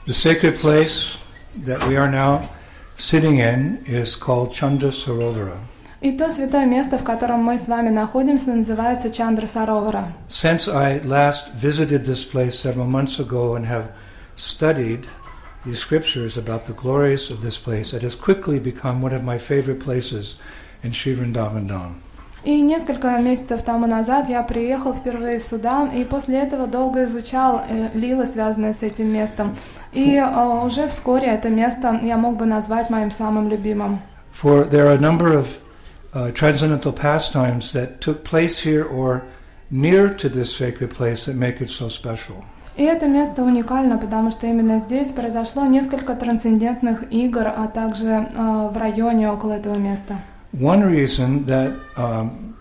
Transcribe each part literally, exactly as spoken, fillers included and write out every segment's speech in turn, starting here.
The sacred place that we are now sitting in is called Chandra Sarovara. И то святое место, в котором мы с вами находимся, называется Чандра Саровара. Since I last visited this place several months ago and have studied the scriptures about the glories of this place, it has quickly become one of my favorite places in Sri Vrindavan Dham. И несколько месяцев тому назад я приехал впервые сюда, и после этого долго изучал э, лилы, связанные с этим местом. И э, уже вскоре это место я мог бы назвать моим самым любимым. For there are a number of uh, transcendental pastimes that took place here or near to this sacred place that make it so special. И это место уникально, потому что именно здесь произошло несколько трансцендентных игр, а также э, в районе около этого места. One reason that um,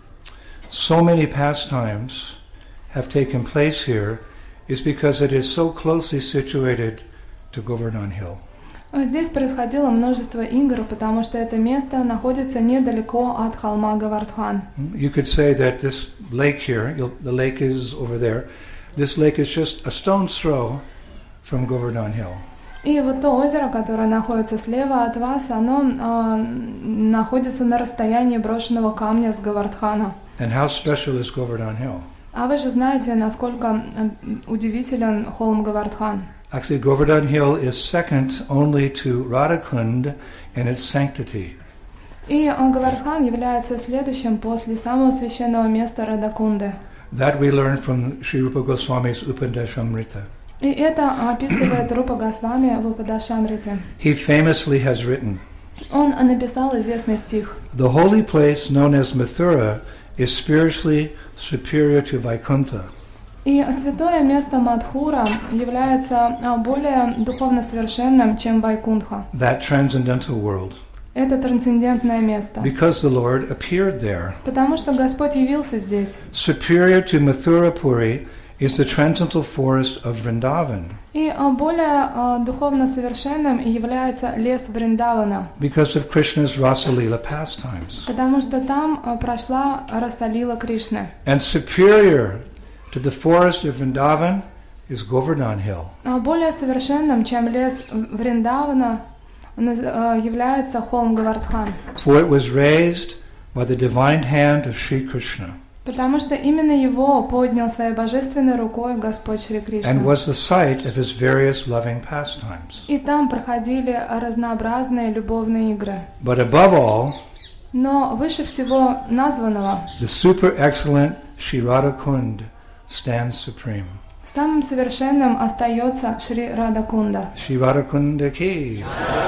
so many pastimes have taken place here is because it is so closely situated to Govardhan Hill. Здесь происходило множество игр, потому что это место находится недалеко от холма Говардхан. You could say that this lake here, the lake is over there, this lake is just a stone's throw from Govardhan Hill. И вот то озеро, которое находится слева от вас, оно э, находится на расстоянии брошенного камня с Говардхана. And how special is Govardhan Hill? А вы же знаете, насколько удивителен холм Говардхан. Actually, Govardhan Hill is second only to Radhakund in its sanctity. И Говардхан является следующим после самого священного места Радакунды. That we learn from Sri Rupa Goswami's Upadeshamrita. И это описывает Рупа Госвами в Упадешамрите. He famously has written, Он написал известный стих. The holy place known as Mathura is spiritually superior to Vaikuntha. И святое место Мадхура является более духовно совершенным, чем Вайкунтха. That transcendental world. Это трансцендентное место. Because the Lord appeared there. Потому что Господь явился здесь. Superior to Mathura Puri is the transcendental forest of Vrindavan. И более uh, духовно совершенным является лес Вриндавана. Because of Krishna's Rasalila pastimes. Потому что там uh, прошла Расалила Кришны. And superior to the forest of Vrindavan is Govardhan Hill. Uh, более совершенным, чем лес Вриндавана, uh, является холм Говардхан. For it was raised by the divine hand of Sri Krishna. Потому что именно его поднял своей божественной рукой Господь Шри Кришна. And was the site of his various loving pastimes. И там проходили разнообразные любовные игры. But above all, но выше всего названного, the super excellent Shri Radhakund stands supreme. Самым совершенным остается Шри Радакунда. Shri Radhakunda ki,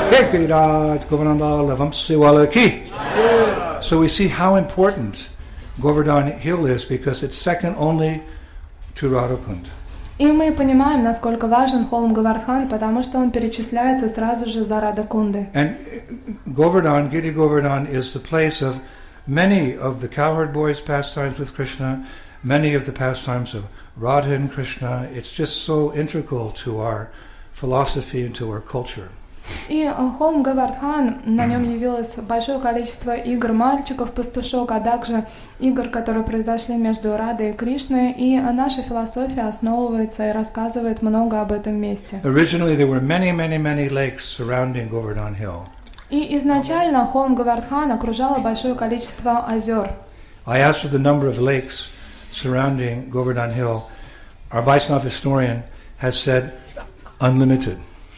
Ekiraj Govardhan Vamsiwala ki. So we see how important Govardhan Hill is because it's second only to Radhakund. И мы понимаем, насколько важен холм Говардхан, потому что он перечисляется сразу же за Радакунды. And Govardhan, Giri Govardhan, is the place of many of the cowherd boys' pastimes with Krishna, many of the pastimes of Radha and Krishna. It's just so integral to our philosophy and to our culture. И холм Говардхан, на нем явилось большое количество игр мальчиков-пастушок, а также игр, которые произошли между Радой и Кришной, и наша философия основывается и рассказывает много об этом месте. Originally there were many, many, many lakes surrounding Govardhan Hill. И изначально холм Говардхан окружало большое количество озер. I asked for the number of lakes surrounding Govardhan Hill. Our Vaishnava historian has said unlimited.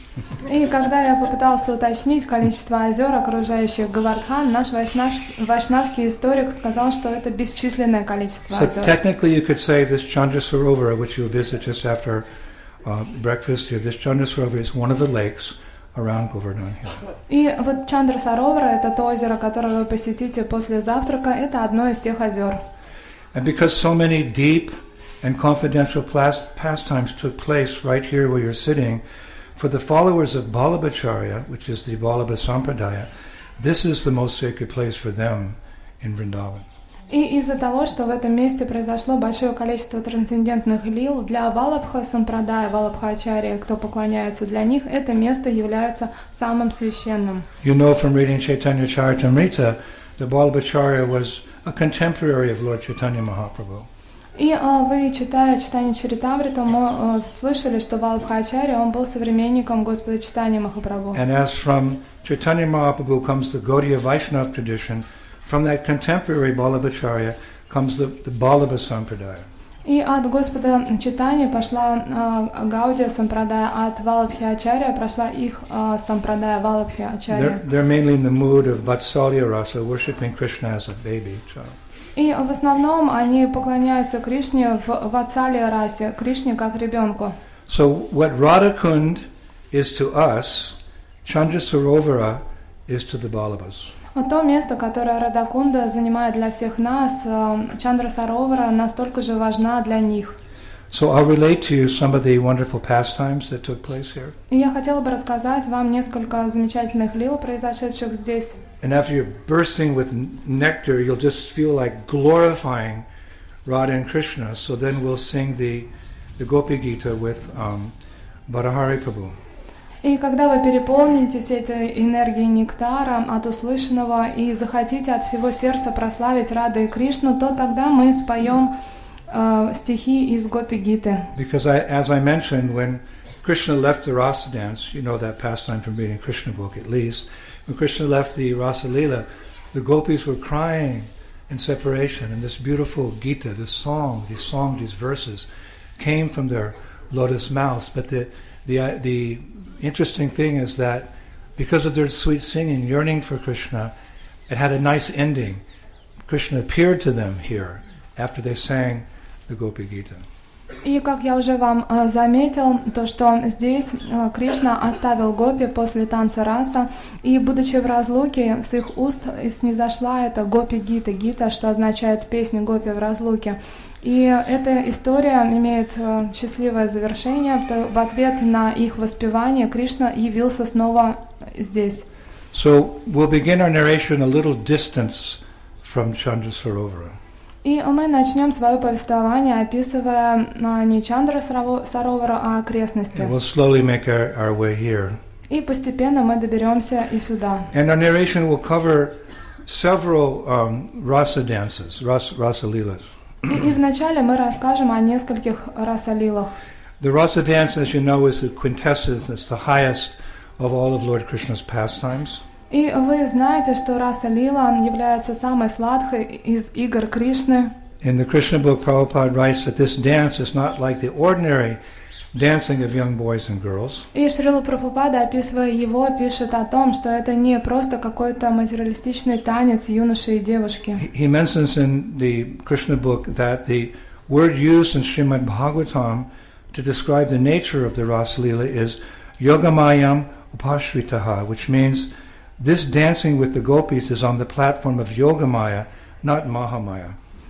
И когда я попытался уточнить количество озер, окружающих Говардхан, наш вайшнав, вайшнавский историк сказал, что это бесчисленное количество so озер. Technically you could say this Chandra Sarovara, which you'll visit just after uh, breakfast here, this Chandra Sarovara is one of the lakes around Govardhan Hill. И вот Чандра Саровара, это то озеро, которое вы посетите после завтрака, это одно из тех озер. And because so many deep and confidential pastimes took place right here where you're sitting, for the followers of Balabhacharya, which is the Vallabha Sampradaya, this is the most sacred place for them in Vrindavan. И из-за того, что в этом месте произошло большое количество трансцендентных лил, для Валабха Сампрадая, Валабхачарья, кто поклоняется для них, это место является самым священным. You know from reading Chaitanya Charitamrita, the Balabhacharya was a contemporary of Lord Chaitanya Mahaprabhu. И а, вы, читая читание Чаритамрита, мы а, слышали, что Валабхачарья, он был современником Господа Чайтаньи Махапрабху. And as from Chaitanya Mahaprabhu comes the Gaudiya Vaishnava tradition, from that contemporary Vallabhacharya comes the, the Vallabha Sampradaya. И от Господа Чайтаньи пошла а, Гаудия Сампрадая, а от Валабхи-ачарья прошла их а, Сампрадая Валабхи-ачарья. They're, they're mainly in the mood of Vatsalya Rasa, worshipping Krishna as a baby child. И в основном они поклоняются Кришне в Ватсалия расе, Кришне как ребенку. So what Radhakund is to us, Chandra Sarovara is to the Vallabhas. Вот то место, которое Радакунда занимает для всех нас, Чандра Саровара настолько же важна для них. So I'll relate to you some of the wonderful pastimes that took place here. И я хотела бы рассказать вам несколько замечательных лил, произошедших здесь. And after you're bursting with nectar, you'll just feel like glorifying Radha and Krishna. So then we'll sing the, the Gopi Gita with um, Bharahari Prabhu. И когда вы переполнитесь этой энергией нектара от услышанного и захотите от всего сердца прославить Раду и Кришну, то тогда мы споем uh, стихи из Гопи Гиты. Because I, as I mentioned, when Krishna left the Rasa dance, you know that pastime from reading Krishna book at least, when Krishna left the Rasa Leela, the gopis were crying in separation, and this beautiful Gita, this song, these songs, these verses, came from their lotus mouths. But the the uh, the interesting thing is that because of their sweet singing, yearning for Krishna, it had a nice ending. Krishna appeared to them here after they sang the Gopi Gita. И как я уже вам uh, заметил, то что здесь uh, Кришна оставил гопи после танца раса, и будучи в разлуке, с их уст снизошла эта Гопи Гита, Гита, что означает песню гопи в разлуке. И эта история имеет uh, счастливое завершение. В ответ на их воспевание Кришна явился снова здесь. So we'll begin our narration a little distance from Chandra Sarovara. И мы начнем свое повествование, описывая uh, не Чандра Саровара, а окрестности. And we'll slowly make our, our way here. И постепенно мы доберемся и сюда. And our narration will cover several um, rasa dances, ras, rasa leelas. И, и вначале мы расскажем о нескольких расалилах. The rasa dance, as you know, is the quintessence, it's the highest of all of Lord Krishna's pastimes. И вы знаете, что раса лила является самой сладкой из игр Кришны. In the Krishna book, Prabhupada writes that this dance is not like the ordinary dancing of young boys and girls. И Шрила Прабхупада, описывая его, пишет о том, что это не просто какой-то материалистичный танец юноши и девушки. He mentions in the Krishna book that the word used in Srimad Bhagavatam to describe the nature of the Rasa Leela is Yogamayam Upashritaha, which means this dancing with the gopis is on the platform of Yogamaya, not Mahamaya.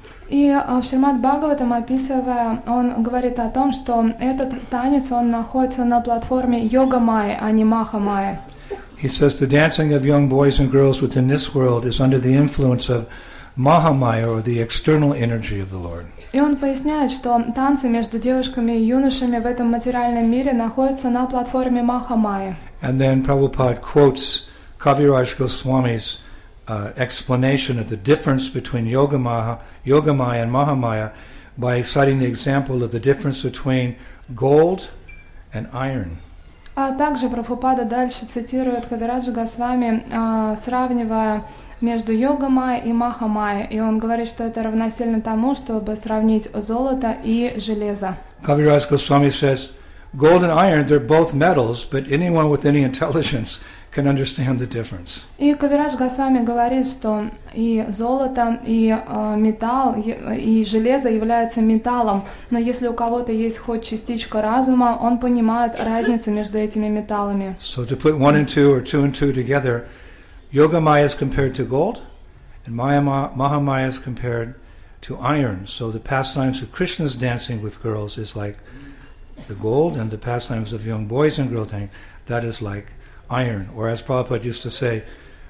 И в Шримад Бхагаватам, описывая, он говорит о том, что этот танец, он находится на платформе Йога-майи, а не Маха-майи. He says the dancing of young boys and girls within this world is under the influence of Mahamaya, or the external energy of the Lord. И он поясняет, что танцы между девушками и юношами в этом материальном мире находятся на платформе Маха-майи. And then Prabhupada quotes Kaviraj Goswami's uh, explanation of the difference between Yogamaya, Yogamaya and Mahamaya by citing the example of the difference between gold and iron. А также Прабхупада дальше цитирует Кавираджа Госвами, э, сравнивая между Йога-майей и Маха-майей. И он говорит, что это равносильно тому, чтобы сравнить золото и железо. Kaviraj Goswami says, gold and iron, they're both metals, but anyone with any intelligence can understand the difference. И Кавирадж Госвами говорит, что и золото, и э, металл, и, и железо являются металлом, но если у кого-то есть хоть частичка разума, он понимает разницу между этими металлами. So to put one and two or two and two together, Yogamaya is compared to gold, and Mahamaya is compared to iron. So the pastimes of Krishna's dancing with girls is like the gold, and the pastimes of young boys and girls dancing, that is like iron. Or as Prabhupada used to say,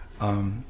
um,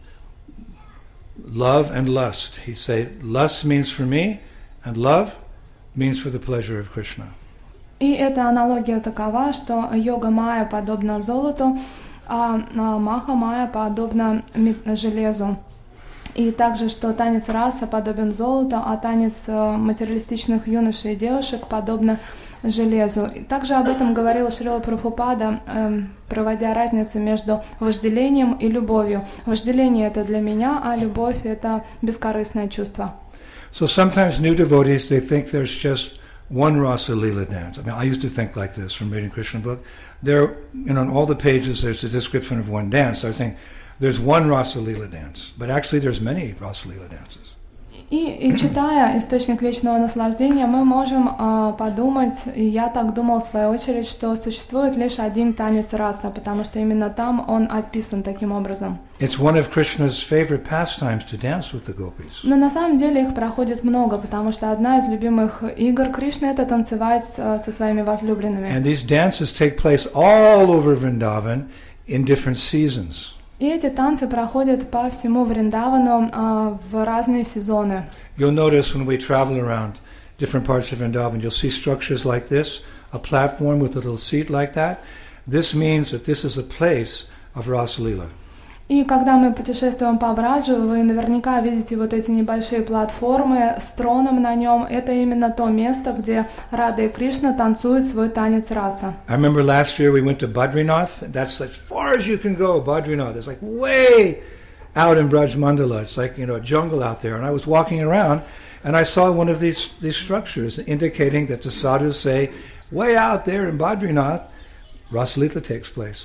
love and lust. He'd say, lust means for me, and love means for the pleasure of Krishna. И эта аналогия такова, что йога-майя подобна золоту, а маха-майя подобна железу. И также, что танец раса подобен золоту, а танец материалистичных юношей и девушек подобно железу. И также об этом говорила Шрила Прабхупада, эм, проводя разницу между вожделением и любовью. Вожделение — это для меня, а любовь — это бескорыстное чувство. So sometimes new devotees, they think there's just one Rasa Leela dance. I mean, I used to think like this from reading Krishna book. There, you know, on all the pages there's a description of one dance. So I was thinking, there's one Rasa Leela dance. But actually there's many Rasa Leela dances. И, и читая «Источник вечного наслаждения», мы можем э, подумать, и я так думал в свою очередь, что существует лишь один танец раса, потому что именно там он описан таким образом. It's one of Krishna's favorite pastimes to dance with the gopis. Но на самом деле их проходит много, потому что одна из любимых игр Кришны — это танцевать э, со своими возлюбленными. And these dances take place all over Vrindavan in different seasons. И эти танцы проходят по всему Вриндавану э, в разные сезоны. You'll notice when we travel around different parts of Vrindavan, you'll see structures like this, a platform with a little seat like that. This means that this is a place of Rasa Leela. И когда мы путешествуем по Браджу, вы наверняка видите вот эти небольшие платформы с троном на нем. Это именно то место, где Рада и Кришна танцуют свой танец раса. I remember last year we went to Badrinath. That's as far as you can go, Badrinath. It's like way out in Braj Mandala. It's like, you know, a jungle out there. And I was walking around and I saw one of these, these structures indicating that the sadhus say, way out there in Badrinath, Rasa Leela takes place.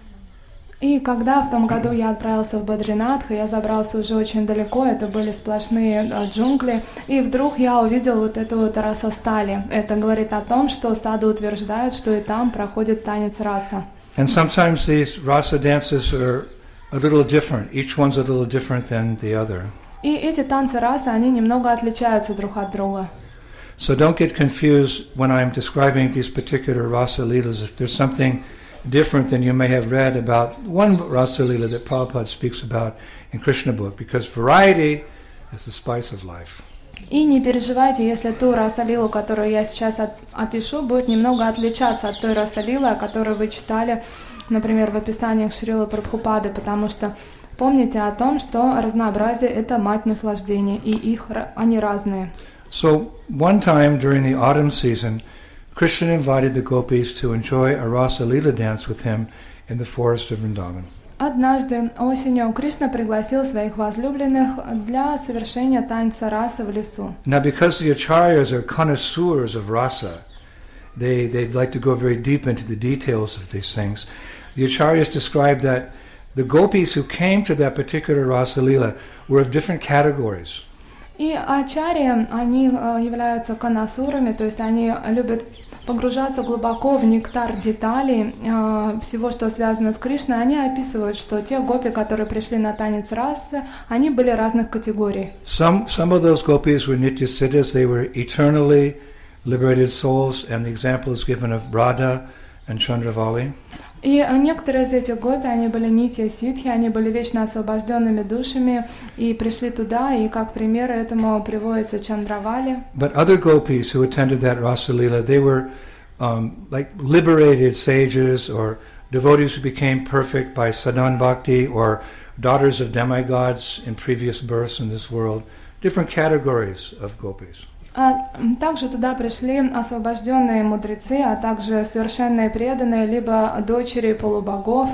И когда в том году я отправился в Бадринатх, я забрался уже очень далеко, это были сплошные э, джунгли, и вдруг я увидел вот это вот расастали. Это говорит о том, что саду утверждают, что и там проходит танец раса. And sometimes these rasa dances are a little different. Each one's a little different than the other. И эти танцы расы, они немного отличаются друг от друга. So don't get confused when I'm describing these particular rasa leelas. If there's something different than you may have read about one Rasa Leela that Prabhupada speaks about in Krishna book, because variety is the spice of life. И не переживайте, если ту Раса-лилу, которую я сейчас от, опишу, будет немного отличаться от той Раса-лилы, о которой вы читали, например, в описаниях Шрилы Прабхупады, потому что помните о том, что разнообразие — это мать наслаждения, и их, они разные. So one time during the autumn season, Krishna invited the gopis to enjoy a Rasa Leela dance with him in the forest of Vrindavan. Однажды осенью Кришна пригласил своих возлюбленных для совершения танца раса в лесу. Now, because the acharyas are connoisseurs of rasa, they they'd like to go very deep into the details of these things. The acharyas describe that the gopis who came to that particular Rasa Leela were of different categories. И ачарьи, они являются конносурами, то есть они любят погружаться глубоко в нектар деталей э, всего, что связано с Кришной. Они описывают, что те гопи, которые пришли на танец расы, они были разных категорий. Some some of those gopis were nityasiddhas, they were eternally liberated souls, and the example is given of Radha and Chandravali. И некоторые из этих гопи, они были нитья ситхи, они были вечно освобожденными душами и пришли туда, и как пример этому приводится Чандравали. But other gopis who attended that Rasa Leela, they were um, like liberated sages or devotees who became perfect by sadhan bhakti or daughters of demigods in previous births in this world. Different categories of gopis. А также туда пришли освобожденные мудрецы, а также совершенные преданные, либо дочери полубогов.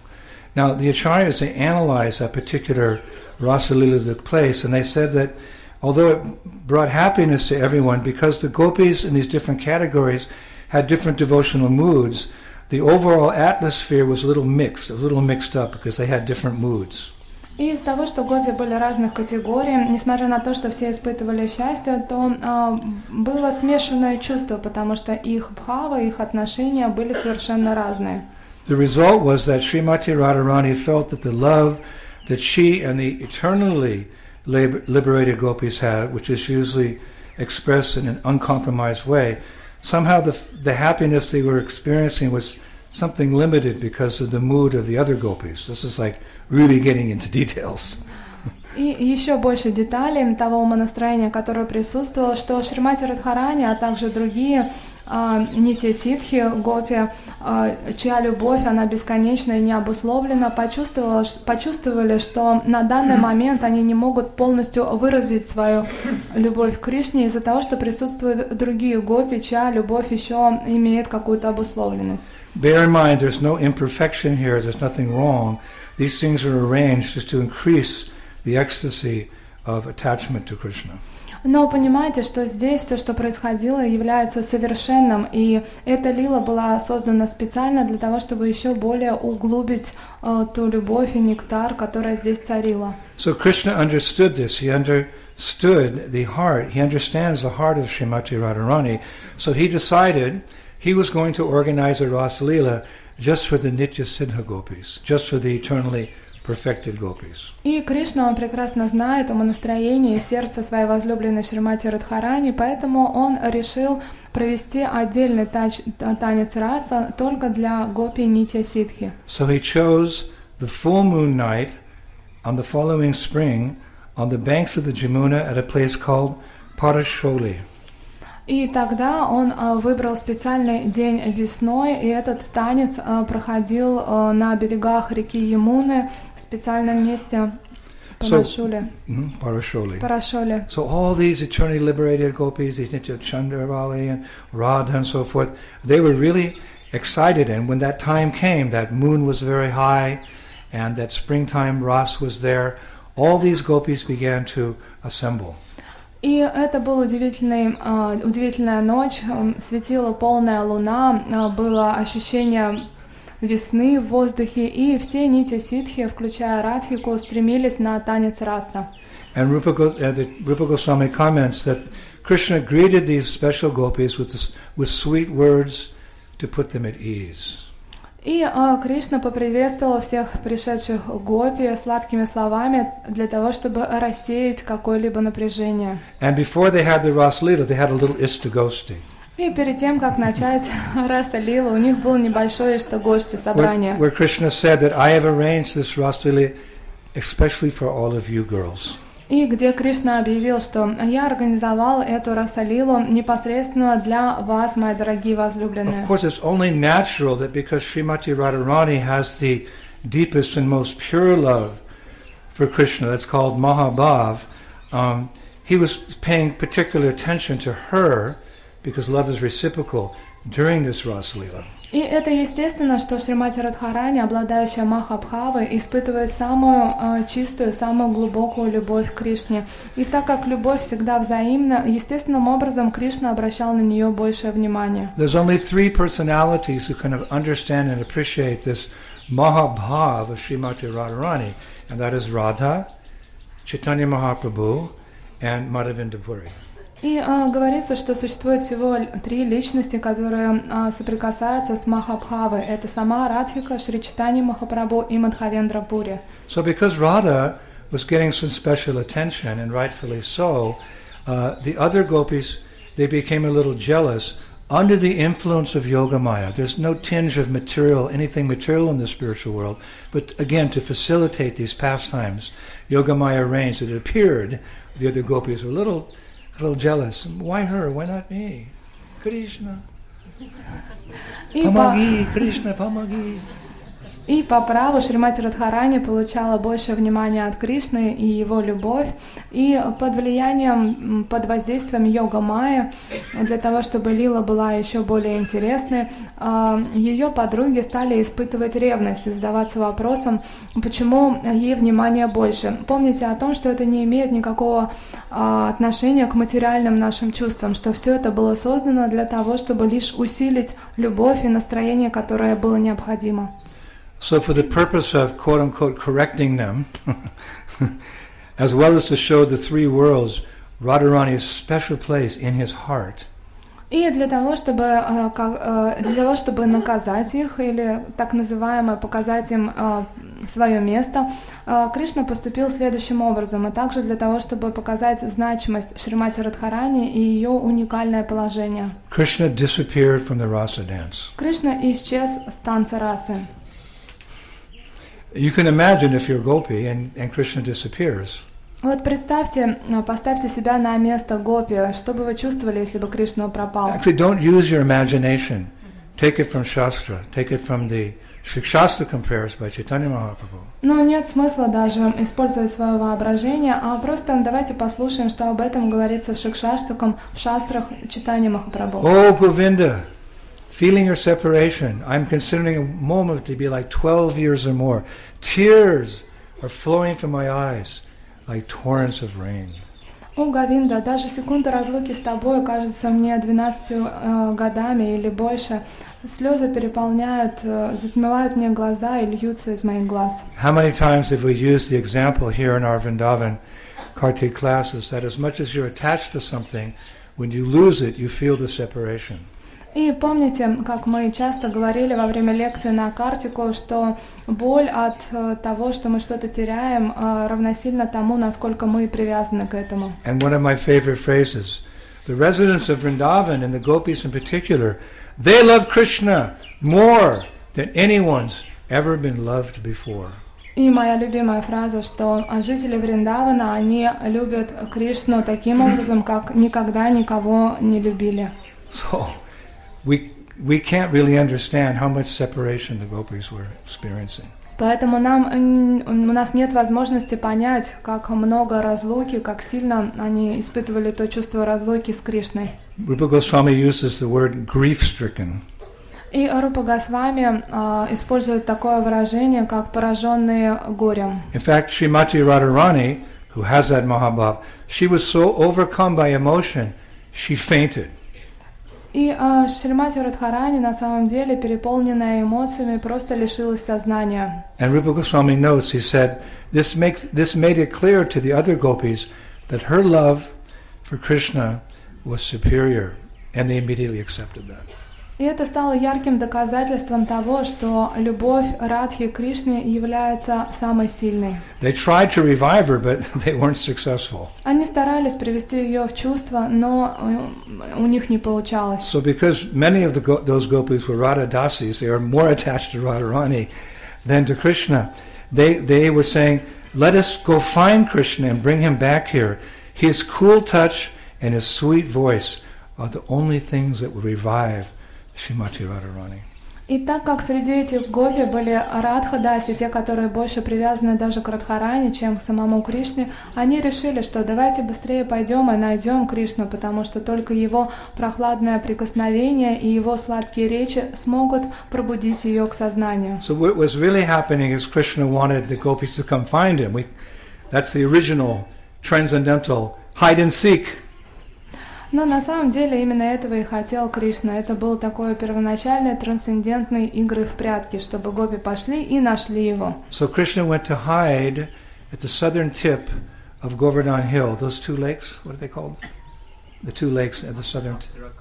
Now the acharyas, they analyzed that particular Rasa Leela that took place, and they said that although it brought happiness to everyone, because the gopis in these different categories had different devotional moods, the overall atmosphere was a little mixed, a little mixed up, because they had different moods. И из того, что гопи были разных категорий, несмотря на то, что все испытывали счастье, то а, было смешанное чувство, потому что их бхава, их отношения были совершенно разные. The result was that Srimati Radharani felt that the love that she and the eternally liberated gopis had, which is usually expressed in an uncompromised way, somehow the, the happiness they were experiencing was something limited because of the mood of the other gopis. This is like really getting into details. И еще больше деталей того умонастроения, которое присутствовало, что Шримати Радхарани, а также другие Нитья-ситхи, гопи, чья любовь, она бесконечна и не обусловлена, почувствовала, почувствовали, что на данный момент они не могут полностью выразить свою любовь к Кришне из-за того, что присутствуют другие гопи, чья любовь еще имеет какую-то обусловленность. Bear in mind, there's no imperfection here, there's nothing wrong. These things are arranged just to increase the ecstasy of attachment to Krishna. Но понимаете, что здесь все, что происходило, является совершенным, и эта лила была создана специально для того, чтобы еще более углубить uh, ту любовь и нектар, которая здесь царила. So Krishna understood this. He understood the heart. He understands the heart of Srimati Radharani. So he decided he was going to organize a Ras Leela just for the Nitya Siddha Gopis, just for the eternally perfected gopis. И Кришна, он прекрасно знает умонастроение и сердце своей возлюбленной Шримати Радхарани, поэтому он решил провести отдельный тач, танец раса только для гопи Нитья Ситхи. So he chose the full moon night on the following spring on the banks of the Jamuna at a place called Parasholi. И тогда он uh, выбрал специальный день весной, и этот танец uh, проходил uh, на берегах реки Ямуны в специальном месте Парашоле. So, mm, Parasholi. Parasholi. So all these eternally liberated gopis, these Nitya Chandravali and Radha and so forth, they were really excited. And when that time came, that moon was very high, and that springtime ras was there, all these gopis began to assemble. И это была удивительный, uh, удивительная ночь, um, светила полная луна, uh, было ощущение весны в воздухе, и все нити ситхи, включая Радхику, стремились на танец раса. And Rupa, uh, the, Rupa Goswami comments that Krishna greeted these special gopis with, this, with sweet words to put them at ease. И uh, Кришна поприветствовал всех пришедших гопи сладкими словами для того, чтобы рассеять какое-либо напряжение. And before they had the Ras Leela, they had a little Ishtagosti. И перед тем, как начать Раса Лила, у них был небольшое Иштагошти собрание. Where, where Krishna said that I have arranged this Ras Leela especially for all of you girls. И где Кришна объявил, что я организовал эту Расалилу непосредственно для вас, мои дорогие возлюбленные. Of course, it's only natural that because Srimati Radharani has the deepest and most pure love for Krishna, that's called Mahabhav, um, he was paying particular attention to her because love is reciprocal during this Rasalila. И это естественно, что Шримати Радхарани, обладающая Махабхавой, испытывает самую э, чистую, самую глубокую любовь к Кришне. И так как любовь всегда взаимна, естественным образом Кришна обращал на нее большее внимание. There's only three personalities who can understand and appreciate this Mahabhav of Srimati Radharani, and that is Radha, Chaitanya Mahaprabhu, and Madhavinda Puri. И а, говорится, что существует всего три личности, которые а, соприкасаются с Махабхавой. Это сама Радхика, Шри Чайтанья Махапрабху и Мадхавендра Пури. So because Radha was getting some special attention, and rightfully so, uh, the other gopis, they became a little jealous under the influence of Yogamaya. There's no tinge of material, anything material in the spiritual world, but again, to facilitate these pastimes, Yogamaya arranged that it appeared the other gopis were a little A little jealous. Why her? Why not me? Krishna. Помоги, Кришна, помоги. И по праву Шримати Радхарани получала больше внимания от Кришны и его любовь. И под влиянием, под воздействием йога Майя, для того, чтобы лила была еще более интересной, ее подруги стали испытывать ревность и задаваться вопросом, почему ей внимания больше. Помните о том, что это не имеет никакого отношения к материальным нашим чувствам, что все это было создано для того, чтобы лишь усилить любовь и настроение, которое было необходимо. So for the purpose of quote-unquote correcting them, as well as to show the three worlds Radharani's special place in his heart. И для того, чтобы, для того, чтобы наказать их, или так называемое показать им свое место, Кришна поступил следующим образом, а также для того, чтобы показать значимость Шримати Радхарани и ее уникальное положение. Krishna disappeared from the rasa dance. Кришна исчез с танца расы. You can imagine if you're Gopi and, and Krishna disappears. Вот представьте, поставьте себя на место гопи. Что бы вы чувствовали, если бы Кришна пропал? Actually, don't use your imagination. Take it from Shastra. Take it from the Shikshastra compares by Chaitanya Mahaprabhu. Ну, нет смысла даже использовать свое воображение, а просто давайте послушаем, что об этом говорится в Шикшаштакам, в шастрах Чайтанья Махапрабху. Oh, Govinda, feeling your separation, I'm considering a moment to be like twelve years or more. Tears are flowing from my eyes like torrents of rain. О, Говинда, даже секунда разлуки с тобой кажется мне двенадцатью э, годами или больше. Слезы переполняют, э, затмевают мне глаза и льются из моих глаз. How many times have we used the example here in our Vrindavan Kartik classes that as much as you're attached to something, when you lose it, you feel the separation. И помните, как мы часто говорили во время лекции на Картику, что боль от э, того, что мы что-то теряем, э, равносильно тому, насколько мы привязаны к этому. And one of my favorite phrases, the residents of Vrindavan and the gopis in particular, they love Krishna more than anyone's ever been loved before. И моя любимая фраза, что жители Вриндавана, они любят Кришну таким образом, как никогда никого не любили. So, we we can't really understand how much separation the gopis were experiencing. Поэтому нам, у нас нет возможности понять, как много разлуки, как сильно они испытывали то чувство разлуки с Кришной. Rupa Goswami uses the word grief-stricken. И Рупа Госвами э, использует такое выражение, как пораженные горем. In fact, Srimati Radharani, who has that Mahabhav, she was so overcome by emotion, she fainted. И э, Шримати Радхарани на самом деле, переполненная эмоциями, просто лишилась сознания. And Rupa Goswami notes, he said, this makes this made it clear to the other gopis that her love for Krishna was superior, and they immediately accepted that. И это стало ярким доказательством того, что любовь Радхи к Кришне является самой сильной. They tried to revive her, but they weren't successful. Они старались привести ее в чувство, но у них не получалось. So because many of the go- those gopis were Radha Dasis, they are more attached to Radharani than to Krishna. They they were saying, let us go find Krishna and bring him back here. His cool touch and his sweet voice are the only things that will revive Srimati Radharani. И так как среди этих гопи были Радха-даси, те, которые больше привязаны даже к Радхарани, чем к самому Кришне, они решили, что давайте быстрее пойдем и найдем Кришну, потому что только его прохладное прикосновение и его сладкие речи смогут пробудить ее к сознанию. So what was really happening is Krishna wanted the gopis to come find him. We, that's the original transcendental hide and seek. Но на самом деле именно этого и хотел Кришна. Это был такой первоначальный трансцендентный игры в прятки, чтобы гопи пошли и нашли его. So Krishna went to hide at the southern tip of Govardhan Hill. Those two lakes, what are they called? The two lakes at the southern.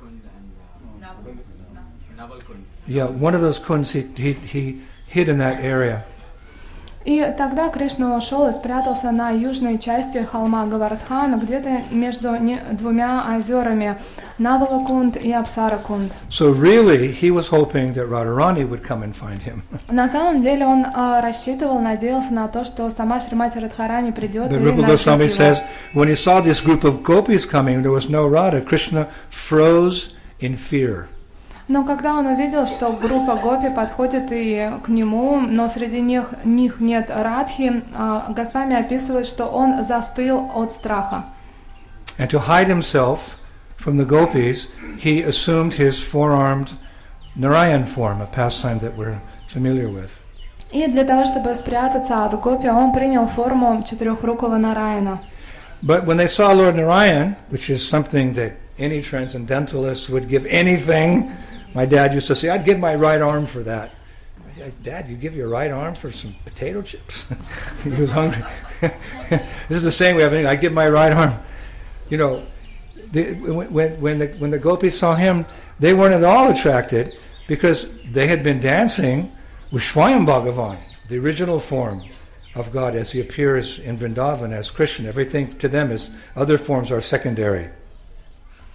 Yeah, one of those kunds he he he hid in that area. И тогда Кришна ушел и спрятался на южной части холма Гавардхана, где-то между не, двумя озерами Навалакунд и Апсаракунд. So really, he was hoping that Radharani would come and find him. На самом деле он а, рассчитывал, надеялся на то, что сама Шримати Радхарани придет The и Rupa найдет Goswami его. says, when he saw this group of gopis coming, there was no Radha. Krishna froze in fear. Но когда он увидел, что группа гопи подходит и к нему, но среди них, них нет Радхи, Госвами описывает, что он застыл от страха. And to hide himself from the gopis, he assumed his four-armed Narayan form, a pastime that we're familiar with. И для того, чтобы спрятаться от гопи, он принял форму четырехрукого Нараяна. But when they saw Lord Narayan, which is something that any transcendentalist would give anything, my dad used to say, I'd give my right arm for that. Dad, you give your right arm for some potato chips? He was hungry. This is the same way of thinking, I give my right arm. You know, the, when, when, the, when the gopis saw him, they weren't at all attracted because they had been dancing with Swayam Bhagavan, the original form of God as he appears in Vrindavan as Krishna. Everything to them is, other forms are secondary.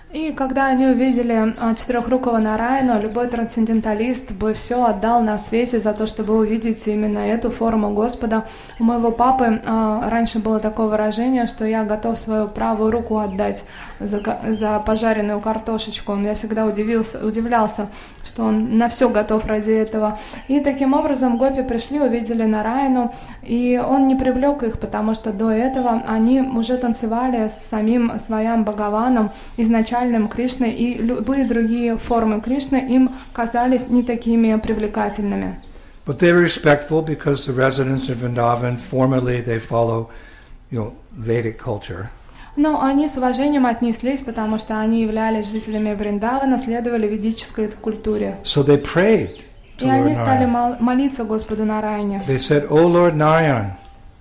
И когда они увидели а, четырехрукого Нараяну, любой трансценденталист бы все отдал на свете за то, чтобы увидеть именно эту форму Господа. У моего папы а, раньше было такое выражение, что я готов свою правую руку отдать за, за пожаренную картошечку. Я всегда удивился, удивлялся, что он на все готов ради этого. И таким образом гопи пришли, увидели Нараяну, и он не привлек их, потому что до этого они уже танцевали с самим своим Бхагаваном, изначально Кришны, и любые другие формы Кришны им казались не такими привлекательными. But they were respectful because the residents of Vrindavan, formally they follow, you know, Vedic culture. Но они с уважением отнеслись, потому что они являлись жителями Вриндавана, следовали ведической культуре. So they prayed to И они Lord стали Narayan. молиться Господу Нараяне. They said, "O Lord Narayan,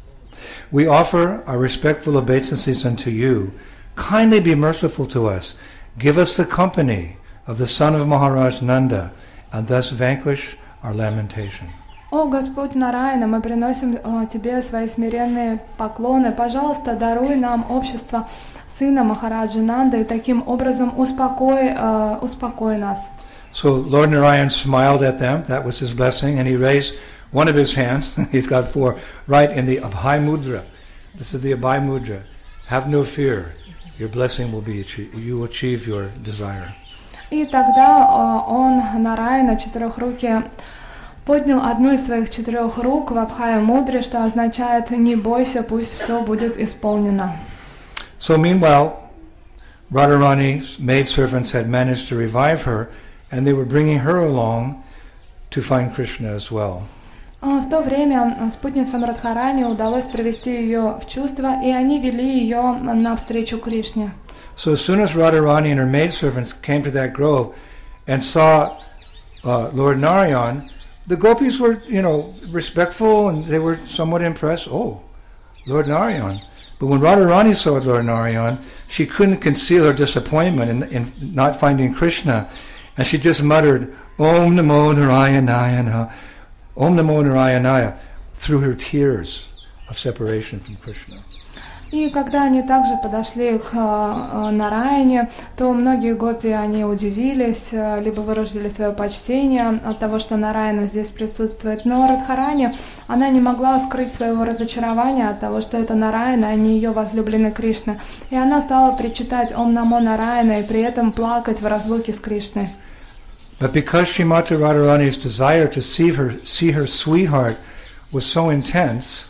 we offer our respectful obeisances unto you. Kindly be merciful to us. Give us the company of the son of Maharaj Nanda, and thus vanquish our lamentation." О Господь Нараяна, мы приносим о, Тебе свои смиренные поклоны. Пожалуйста, даруй нам общество сына Махараджи Нанды, и таким образом успокой, э, успокой нас. So Lord Narayan smiled at them. That was his blessing, and he raised one of his hands. He's got four, right in the Abhay Mudra. This is the Abhay Mudra. Have no fear. Your blessing will be achieved. You will achieve your desire. И тогда э, он, Нараяна, четырехрукий, поднял одну из своих четырех рук в Абхая Мудре, что означает «не бойся, пусть все будет исполнено». So meanwhile, Radharani's maidservants had managed to revive her, and they were bringing her along to find Krishna as well. В то время спутницам Радхарани удалось привести ее в чувство, и они вели ее навстречу Кришне. So as soon as Radharani and her maidservants came to that grove and saw uh, Lord Narayan, the gopis were, you know, respectful, and they were somewhat impressed. Oh, Lord Narayan. But when Radharani saw Lord Narayan, she couldn't conceal her disappointment in, in not finding Krishna, and she just muttered, "Om Namo Narayanaya, Om Namo Narayanaya," through her tears of separation from Krishna. И когда они также подошли к э, Нараяне, то многие гопи, они удивились, э, либо выразили свое почтение от того, что Нараяна здесь присутствует. Но Радхарани, она не могла скрыть своего разочарования от того, что это Нараяна, а не ее возлюбленный Кришна. И она стала причитать «Ом Намо Нараяна» и при этом плакать в разлуке с Кришной. But because Srimati Radharani's desire to see her, see her sweetheart was so intense,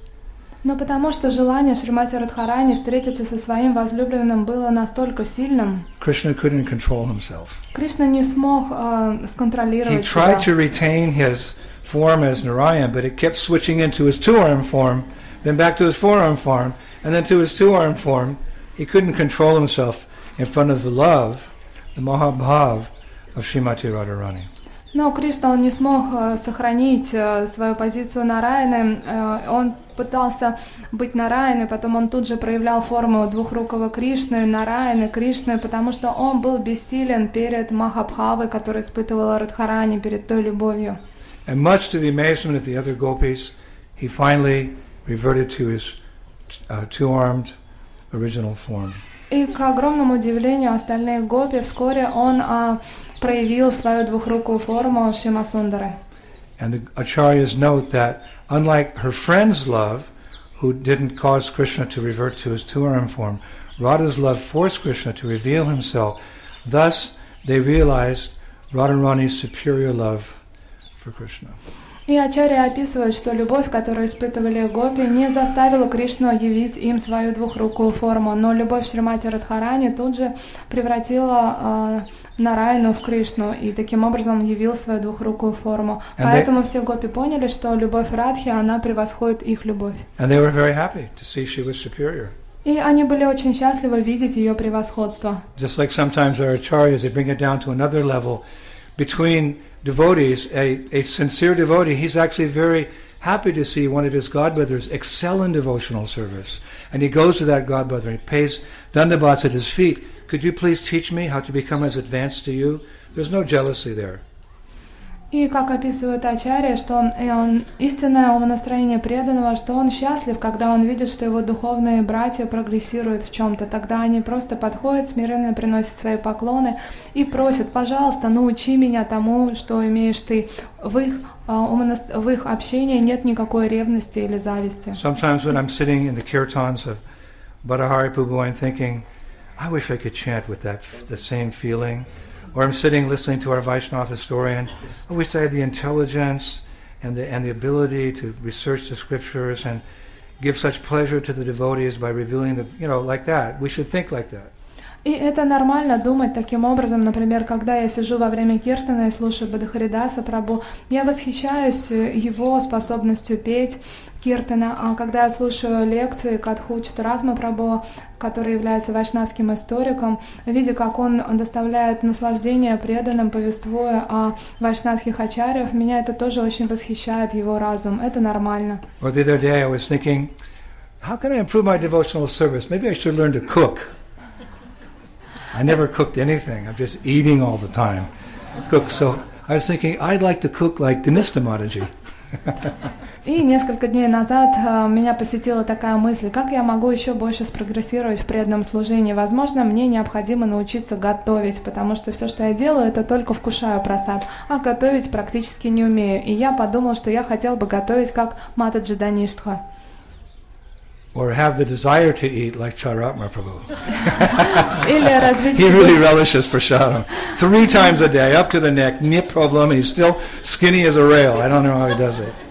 Но потому что желание Шримати Радхарани встретиться со своим возлюбленным было настолько сильным, Krishna couldn't control himself. Кришна не смог э, сконтролировать He tried себя. to retain his form as Narayan, but it kept switching into his two-arm form, then back to his four-arm form, and then to his two-arm form. He couldn't control himself in front of the love, the Mahabhav of Srimati Radharani. Но Кришна, он не смог э, сохранить э, свою позицию Нараяны. Э, он пытался быть Нараяной, потом он тут же проявлял форму двухрукого Кришны, Нараяны, Кришны, потому что он был бессилен перед Махабхавой, которую испытывала Радхарани, перед той любовью. And much to the amazement of the other gopis, he finally reverted to his uh, two-armed original form. И к огромному удивлению остальных гопи, вскоре он а, проявил свою двухрукую форму Шимасундары. And the acharyas note that unlike her friend's love, who didn't cause Krishna to revert to his two-arm form, Radha's love forced Krishna to reveal himself. Thus, they realized Radharani's superior love for Krishna. И ачарья описывают, что любовь, которую испытывали гопи, не заставила Кришну явить им свою двухрукую форму, но любовь Шримати Радхарани тут же превратила э, Нараяну в Кришну, и таким образом он явил свою двухрукую форму. And Поэтому they, все гопи поняли, что любовь Радхи, она превосходит их любовь. And they were very happy to see she was superior. И они были очень счастливы видеть ее превосходство. Just like sometimes our acharyas, they bring it down to another level. Between devotees, a, a sincere devotee, he's actually very happy to see one of his godbrothers excel in devotional service. And he goes to that godbrother, he pays dandavats at his feet. Could you please teach me how to become as advanced to you? There's no jealousy there. И как описывает Ачарья, что он, истинное умонастроение преданного, что он счастлив, когда он видит, что его духовные братья прогрессируют в чем-то. Тогда они просто подходят, смиренно приносят свои поклоны и просят: пожалуйста, научи меня тому, что имеешь ты. В их, в их общении нет никакой ревности или зависти. Sometimes when I'm sitting in the kirtans of Bhattahari Prabhu, I'm thinking, I wish I could chant with that the same feeling. Or I'm sitting listening to our Vaishnava historian. I wish I had the intelligence and the and the ability to research the scriptures and give such pleasure to the devotees by revealing the, you know, like that. We should think like that. И это нормально думать таким образом. Например, когда я сижу во время киртана и слушаю Бадахаридаса Прабху, я восхищаюсь его способностью петь киртана. А когда я слушаю лекции Катху Чатуратма Прабху, который является вайшнавским историком, видя, как он доставляет наслаждение преданным, повествуя о вайшнавских ачарьях, меня это тоже очень восхищает, его разум. Это нормально. Or the other day I was thinking, how can I improve my devotional service? Maybe I should learn to cook. I never cooked anything. I'm just eating all the time. Cook. So I was thinking, I'd like to cook like Dhanista Mataji. И несколько дней назад uh, меня посетила такая мысль: как я могу еще больше спрогрессировать в преданном служении? Возможно, мне необходимо научиться готовить, потому что все, что я делаю, это только вкушаю прасад, а готовить практически не умею. И я подумал, что я хотел бы готовить как Матаджи Даништха. Or have the desire to eat like Charatma Prabhu. Или развить He really relishes prasadam. Three times a day, up to the neck, no problem, and he's still skinny as a rail. I don't know how he does it.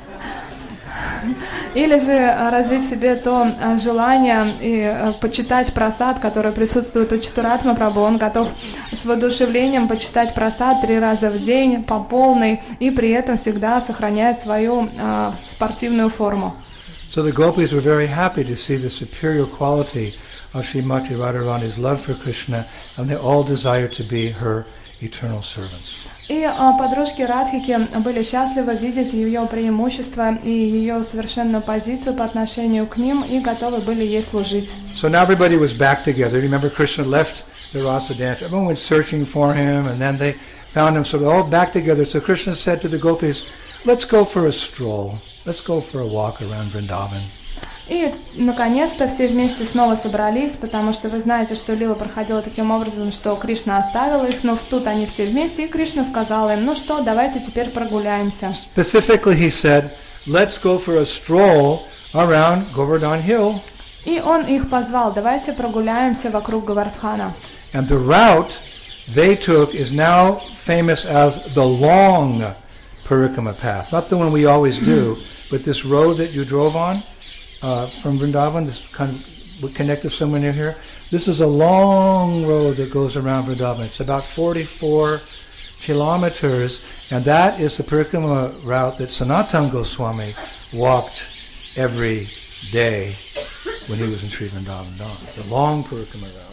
Или же развить в себе то желание и почитать прасад, который присутствует у Чатуратма Прабху. Он готов с воодушевлением почитать прасад три раза в день по полной и при этом всегда сохраняет свою э, спортивную форму. So the gopis were very happy to see the superior quality of Srimati Radharani's love for Krishna, and they all desired to be her eternal servants. И а, подружки Радхики были счастливы видеть ее преимущества и ее совершенную позицию по отношению к ним и готовы были ей служить. So now everybody was back together. Remember, Krishna left the rasa dance. Everyone went searching for him, and then they found him. So they're all back together. So Krishna said to the gopis, "Let's go for a stroll. Let's go for a walk around Vrindavan." И, наконец-то, все вместе снова собрались, потому что вы знаете, что лила проходила таким образом, что Кришна оставил их, но тут они все вместе, и Кришна сказал им: ну что, давайте теперь прогуляемся. Specifically, he said, "Let's go for a stroll around Govardhan Hill." И он их позвал: давайте прогуляемся вокруг Говардхана. And the route they took is now famous as the long Parikrama path, not the one we always do, but this road that you drove on. Uh, from Vrindavan, this kind of connected somewhere near here. This is a long road that goes around Vrindavan. It's about forty-four kilometers, and that is the Parikrama route that Sanatana Goswami walked every day when he was in Sri Vrindavan Dham. The long Parikrama route.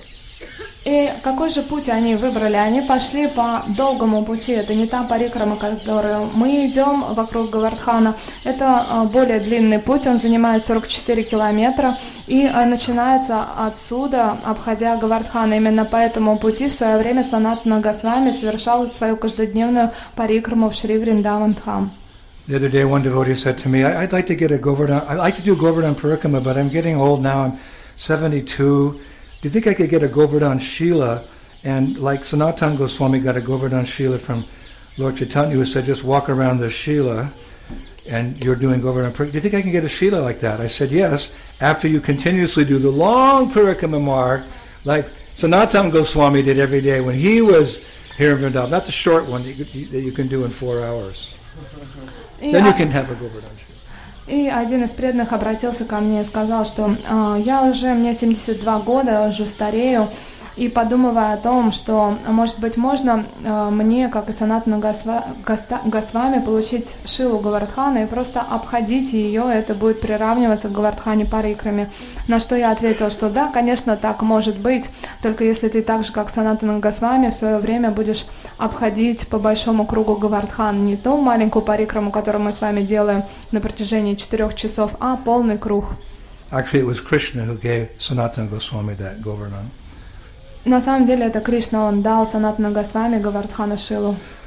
И какой же путь они выбрали? Они пошли по долгому пути. Это не та парикрама, которую мы идем вокруг Говардхана. Это более длинный путь, он занимает сорок четыре километра и начинается отсюда, обходя Говардхана. Именно по этому пути в свое время Санатана Госвами совершал свою каждодневную парикраму в Шри Вриндаван Dham. The other day, one devotee said to me, "I'd like to get a Govardhan. I'd like to do Govardhan Parikrama, but I'm getting old now. I'm seventy-two. Do you think I could get a Govardhan Shila?" And like Sanatana Goswami got a Govardhan Shila from Lord Chaitanya, who said, just walk around the Shila, and you're doing Govardhan Parikrama. Do you think I can get a Shila like that? I said, yes, after you continuously do the long Parikrama mark, like Sanatana Goswami did every day when he was here in Vrindavan. Not the short one that you, that you can do in four hours. Then you can have a Govardhan Shila. И один из преданных обратился ко мне и сказал, что э, я уже, мне семьдесят два года, уже старею, и подумывая о том, что, может быть, можно э, мне, как и Санатана Госва, Госвами, получить Шилу Говардхана и просто обходить ее, это будет приравниваться к Говардхане Парикраме. На что я ответила, что да, конечно, так может быть, только если ты так же, как Санатана Госвами, в свое время будешь обходить по большому кругу Говардхана, не ту маленькую парикраму, которую мы с вами делаем на протяжении четырех часов, а полный круг. Actually, it was Krishna who gave Sanatana Goswami that Govardhan. На самом деле это Кришна, он дал Санатана Госвами Говардхана Шилу.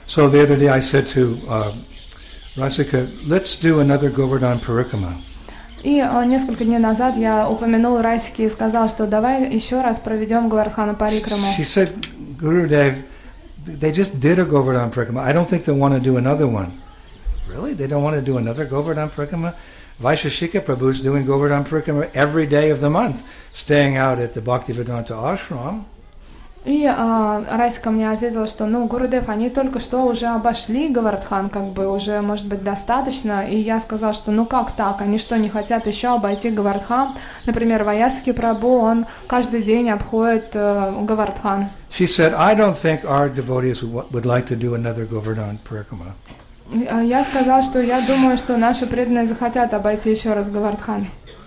So the other day I said to uh, Rasika, let's do another Govardhan Parikrama. И uh, несколько дней назад я упомянул Расике и сказал, что давай еще раз проведем Говардхана Парикраму. She said, Gurudev, they just did a Govardhan Parikrama. I don't think they want to do another one. Really? They don't want to do another Govardhan Parikrama? Vaisheshika Prabhu is doing Govardhan Parikrama every day of the month, staying out at the Bhaktivedanta ashram. И uh, Расика мне ответила, что, ну, Гурудев, они только что уже обошли Говардхан, как бы уже, может быть, достаточно. И я сказала, что, ну, как так? Они что, не хотят еще обойти Говардхан? Например, Ваясаки Прабhu, он каждый день обходит uh, Говардхан. She said, I don't think our devotees would, would like to do another Govardhan Parikrama. Я сказала, что я думаю, что наши преданные захотят обойти еще раз Говардхан.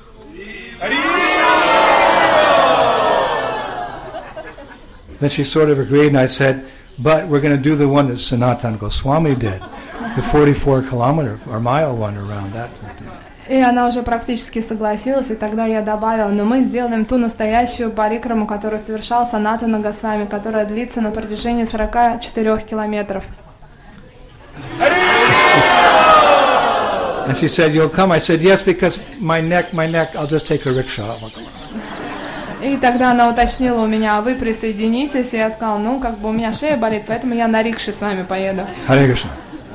Then she sort of agreed, and I said, but we're going to do the one that Sanatana Goswami did, the forty-four kilometer or mile one around that. И она уже практически согласилась, и тогда я добавила, но мы сделаем ту настоящую парикраму, которую совершал Санатана Госвами, которая длится на протяжении сорока четырёх километров. And she said, you'll come? I said, yes, because my neck, my neck, I'll just take a rickshaw. И тогда она уточнила у меня, а вы присоединитесь? И я сказала, ну, как бы у меня шея болит, поэтому я на рикше с вами поеду. Hare Krishna.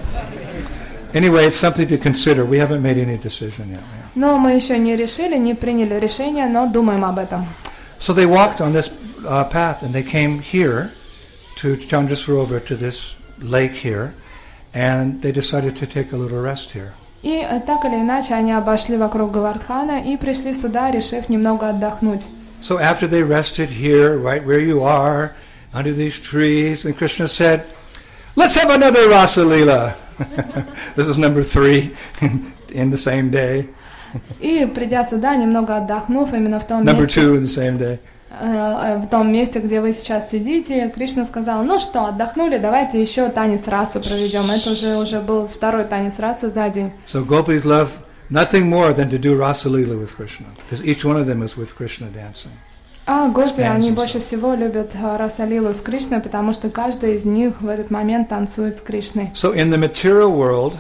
Anyway, it's something to consider. We haven't made any decision yet. Но мы еще не решили, не приняли решение, но думаем об этом. So they walked on this uh, path, and they came here to Chandrasarova, to this lake here, and they decided to take a little rest here. И так или иначе они обошли вокруг Говардхана и пришли сюда, решив немного отдохнуть. So after they rested here, right where you are, under these trees, and Krishna said, let's have another Rasa Leela. This is number three in the same day. И придя сюда, немного отдохнув, именно в том Number месте, two in the same day. э, в том месте, где вы сейчас сидите, Кришна сказал, ну что, отдохнули, давайте еще танец расу проведем. Это уже, уже был второй танец расы за день. So gopis love nothing more than to do Rasa Leela with Krishna, because each one of them is with Krishna dancing. А гопи, они больше всего любят Раса-лилу с Кришной, потому что каждый из них в этот момент танцует с Кришной. So in the material world,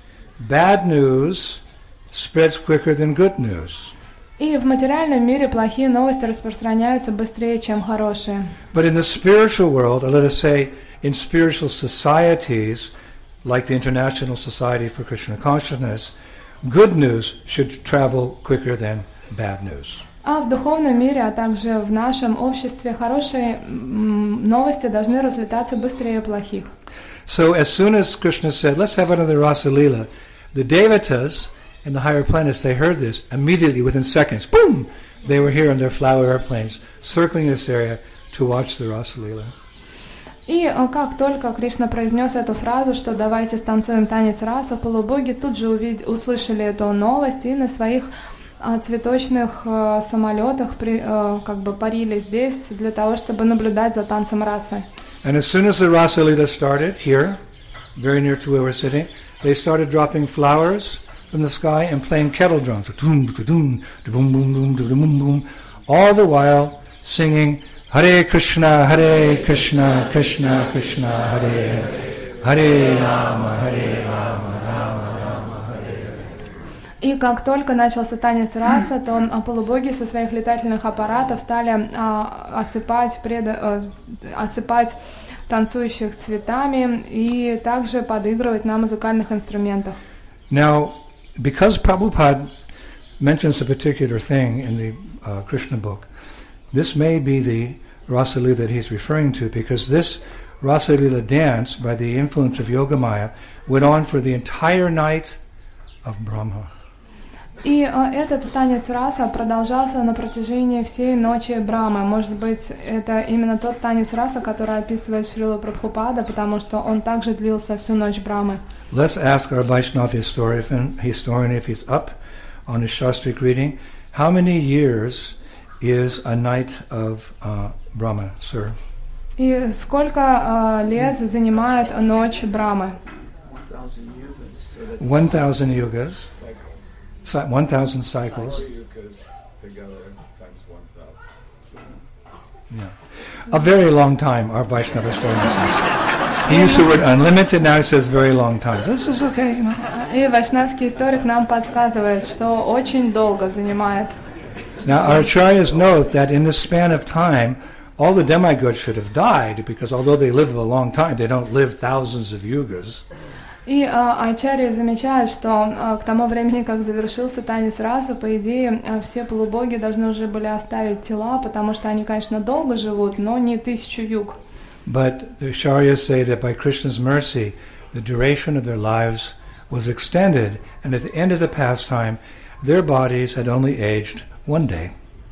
bad news spreads quicker than good news. И в материальном мире плохие новости распространяются быстрее, чем хорошие. But in the spiritual world, or let us say in spiritual societies, like the International Society for Krishna Consciousness, good news should travel quicker than bad news. А в духовном мире, а также в нашем обществе хорошие м, новости должны разлетаться быстрее плохих. So as soon as Krishna said, let's have another Rasa Leela, the Devatas and the higher planets, they heard this immediately, within seconds, boom, they were here on their flower airplanes, circling this area to watch the Rasa Leela. И как только Кришна произнес эту фразу, что давайте станцуем танец раса, полубоги тут же увид- услышали эту новость и на своих а, цветочных а, самолетах при, а, как бы парили здесь для того, чтобы наблюдать за танцем расы. And as soon as the Rasa Leela started here, very near to where we're sitting, they started dropping flowers from the sky and playing kettle drums, boom, boom, boom, boom, boom, boom, all the while singing Hare Krishna, Hare Krishna, Krishna Krishna, Hare Hare, Hare Rama, Hare Rama, Rama Rama, Hare Hare. И как только начался танец раса, то а, полубоги со своих летательных аппаратов стали а, осыпать, преда, а, осыпать танцующих цветами и также подыгрывать на музыкальных инструментах. Now, because Prabhupada mentions a particular thing in the uh, Krishna book, this may be the Rasa Leela that he's referring to, because this Rasa Leela dance, by the influence of Yogamaya, went on for the entire night of Brahma. И а, этот танец раса продолжался на протяжении всей ночи Брамы. Может быть, это именно тот танец раса, который описывает Шрила Прабхупада, потому что он также длился всю ночь Брамы. Let's ask our Vaishnava historian, historian if he's up on his Shastric reading, how many years is a night of uh, Brahma, sir? И сколько а, лет занимает ночь Брамы? One thousand yugas. One thousand cycles. Yeah. A very long time, our Vaishnava historian says. He used the word unlimited, now he says very long time. This is okay, you know. И вайшнавский историк нам подсказывает, что очень долго занимает. Now our acharyas note that in this span of time, all the demigods should have died, because although they live a long time, they don't live thousands of yugas. И а, ачарьи замечают, что а, к тому времени, как завершился танец раса, по идее, а, все полубоги должны уже были оставить тела, потому что они, конечно, долго живут, но не тысячу юг. But the acharyas say that by Krishna's mercy, the duration of their lives was extended, and at the end of the pastime, their bodies had only aged one day.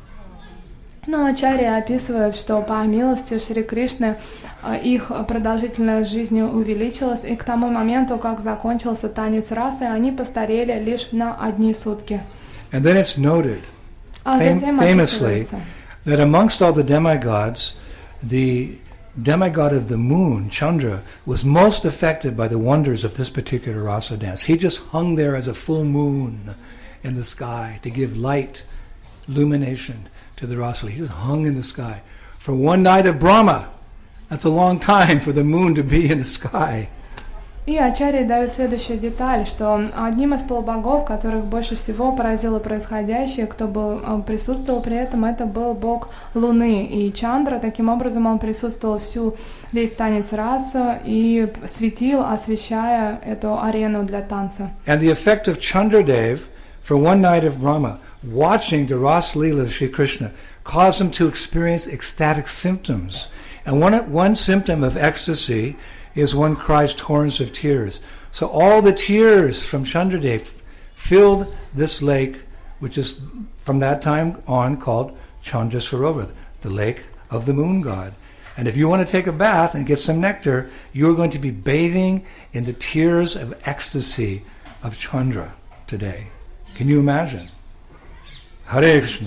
Но ачарьи описывают, что по милости Шри Кришны их продолжительность жизни увеличилась, и к тому моменту, как закончился танец расы, они постарели лишь на одни сутки. And then it's noted, fam- famously, that amongst all the demigods, the demigod of the moon, Chandra, was most affected by the wonders of this particular rasa dance. He just hung there as a full moon in the sky to give light, illumination to the rasa. He just hung in the sky. For one night of Brahma, that's a long time for the moon to be in the sky. И ачарьи дают следующую деталь, что одним из полубогов, которых больше всего поразило происходящее, кто был, присутствовал при этом, это был бог Луны. И Чандра, таким образом, он присутствовал всю, весь танец расу и светил, освещая эту арену для танца. And the effect of Chandradev for one night of Brahma, watching the Ras Leela of Sri Krishna, caused him to experience ecstatic symptoms. And one, one symptom of ecstasy is one cries torrents of tears. So all the tears from Chandradev filled this lake, which is from that time on called Chandra Sarovar, the lake of the moon god. And if you want to take a bath and get some nectar, you are going to be bathing in the tears of ecstasy of Chandra today. Can you imagine? Hare Krishna.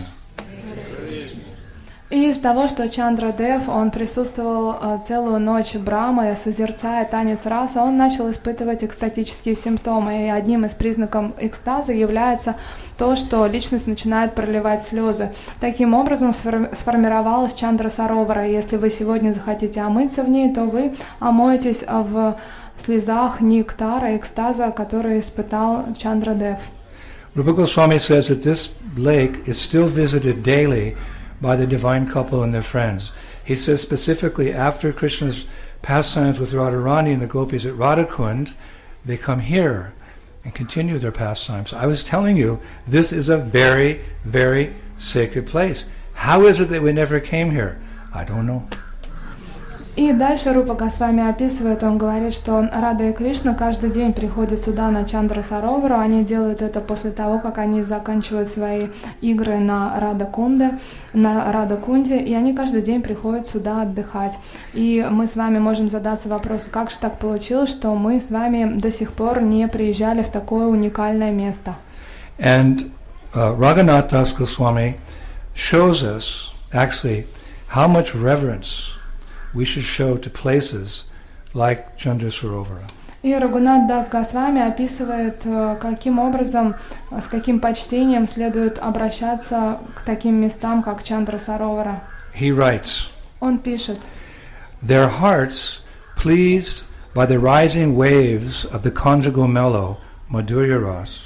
И из того, что Чандра Дев, он присутствовал uh, целую ночь Брамы, созерцая танец раса, он начал испытывать экстатические симптомы. И одним из признаков экстаза является то, что личность начинает проливать слезы. Таким образом сфор- сформировалась Чандра Саровара. Если вы сегодня захотите омыться в ней, то вы омоетесь в слезах нектара, экстаза, который испытал Чандра Дев. Rupa Goswami says that this lake is still visited daily by the divine couple and their friends. He says specifically after Krishna's pastimes with Radharani and the gopis at Radhakund, they come here and continue their pastimes. I was telling you, this is a very, very sacred place. How is it that we never came here? I don't know. И дальше Рупа Госвами описывает, он говорит, что Рада и Кришна каждый день приходят сюда на Чандра Саровару, они делают это после того, как они заканчивают свои игры на Рада-Кунде, на Рада-Кунде, и они каждый день приходят сюда отдыхать. И мы с вами можем задаться вопросом, как же так получилось, что мы с вами до сих пор не приезжали в такое уникальное место. And uh, Raghunath Das Goswami shows us, actually, how much reverence we should show to places like Chandra Sarovara. И Рагунат Дас Госвами описывает, каким образом, с каким почтением следует обращаться к таким местам, как Чандра Саровара. He writes, Он пишет, their hearts pleased by the rising waves of the conjugal mellow, Madhurya Ras.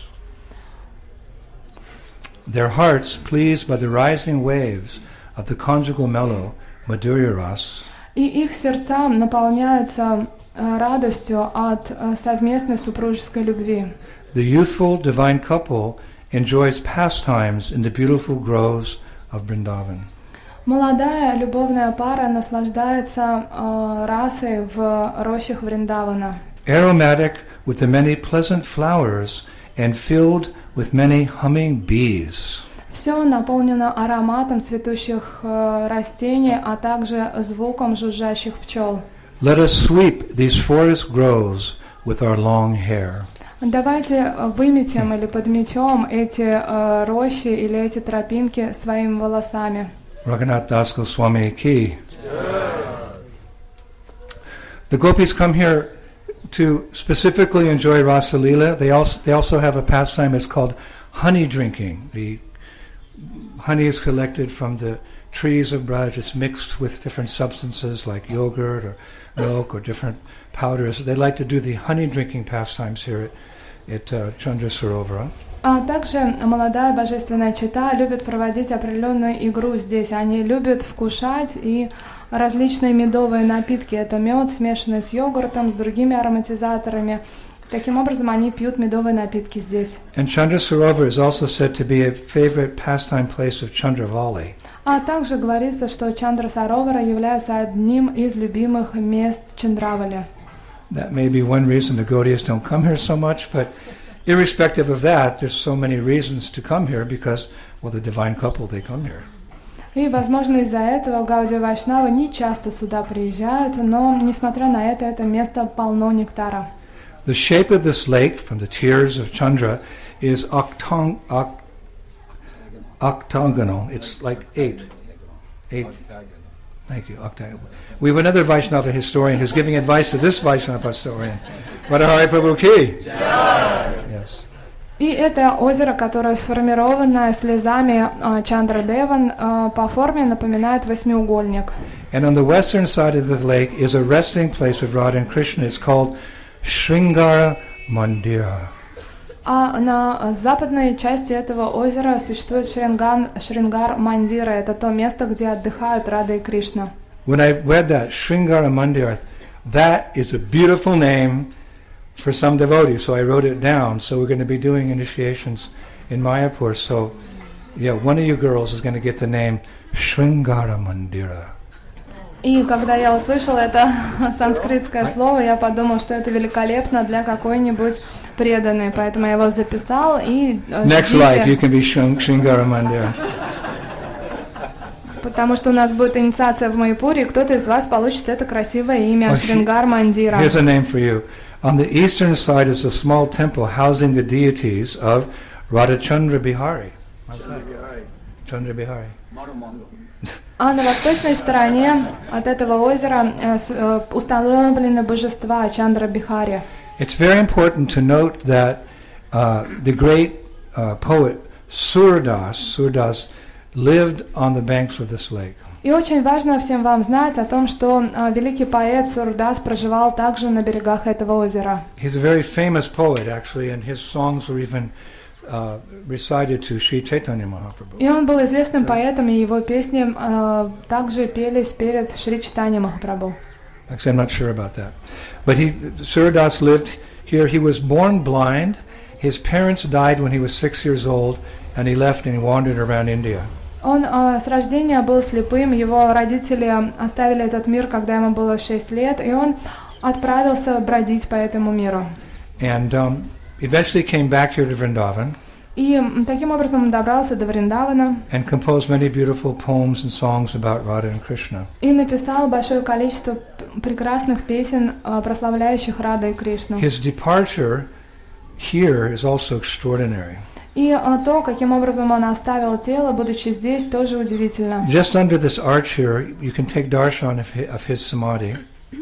Their hearts pleased by the rising waves of the conjugal mellow, Madhurya Ras. И их сердца наполняются радостью от совместной супружеской любви. The youthful divine couple enjoys pastimes in the beautiful groves of Vrindavan. Молодая любовная пара наслаждается э, расой в рощах Вриндавана. Aromatic with the many pleasant flowers and filled with many humming bees. Все наполнено ароматом цветущих э, растений, а также звуком жужжащих пчел. Let us sweep these forest groves with our long hair. Давайте выметем или подметем эти э, рощи или эти тропинки своими волосами. Raghunath Das Goswami ki. The gopis come here to specifically enjoy Rasa Leela. They also they also have a pastime. It's called honey drinking. The honey is collected from the trees of Braj. It's mixed with different substances like yogurt or milk or different powders. They like to do the honey drinking pastimes here at, at uh, Chandra Sarovara. А также молодая божественная чета любит проводить определенную игру здесь. Они любят вкушать и различные медовые напитки. Это мед, смешанный с йогуртом, с другими ароматизаторами. Таким образом, они пьют медовые напитки здесь. And Chandra Sarovar is also said to be a favorite pastime place of Chandravali. А также говорится, что Чандра Саровара является одним из любимых мест Чандравали. That may be one reason the Gaudias don't come here so much, but irrespective of that, there's so many reasons to come here because, well, the divine couple, they come here. И, возможно, из-за этого Гаудия Вайшнавы не часто сюда приезжают, но, несмотря на это, это место полно нектара. The shape of this lake from the tears of Chandra is octong, oct, octagonal. It's like eight. Eight. Thank you, octagonal. We have another Vaishnava historian who's giving advice to this Vaishnava historian. Radharani Prabhu ki. Yes. И это озеро, которое сформировано слезами uh, Чандра Деван, uh, по форме напоминает восьмиугольник. And on the western side of the lake is a resting place of Radha and Krishna. It's called Sringara Mandira. А на западной части этого озера существует Шринган, Шрингар Мандира. Это то место, где отдыхают Рада и Кришна. When I read that, Sringara Mandira, that is a beautiful name for some devotees. So I wrote it down. So we're going to be doing initiations in Mayapur. So, yeah, one of you girls is going to get the name Sringara Mandira. И когда я услышала это санскритское слово, я подумал, что это великолепно для какой-нибудь преданной, поэтому я его записал и Next life you can be Sringara Mandira. Потому что у нас будет инициация в Майпуре, и кто-то из вас получит это красивое имя Шрингар Мандира. Here's a name for you. On the eastern side is a small temple housing the deities of Radhachandra Bihari. Chandra Bihari. А на восточной стороне от этого озера э, установлены божества Чандра Бихари. It's very important to note that uh, the great uh, poet Surdas, Surdas lived on the banks of this lake. И очень важно всем вам знать о том, что э, великий поэт Сурдас проживал также на берегах этого озера. He's a very famous poet, actually, and his songs were even uh, recited to Sri Chaitanya Mahaprabhu. И он был известным поэтом, и его песни э, также пелись перед Шри Чайтанья Махапрабху. Actually, I'm not sure about that. But he, Surdas lived here. He was born blind. His parents died when he was six years old, and he left and he wandered around India. Он э, с рождения был слепым, его родители оставили этот мир, когда ему было шесть лет, и он отправился бродить по этому миру. And um, eventually came back here to Vrindavan. И таким образом он добрался до Вриндавана. And composed many beautiful poems and songs about Radha and Krishna. И написал большое количество прекрасных песен, э, прославляющих Рада и Кришну. His departure here is also extraordinary. И а, то, каким образом он оставил тело, будучи здесь, тоже удивительно. Just under this arch here, you can take darshan of his, of his samadhi.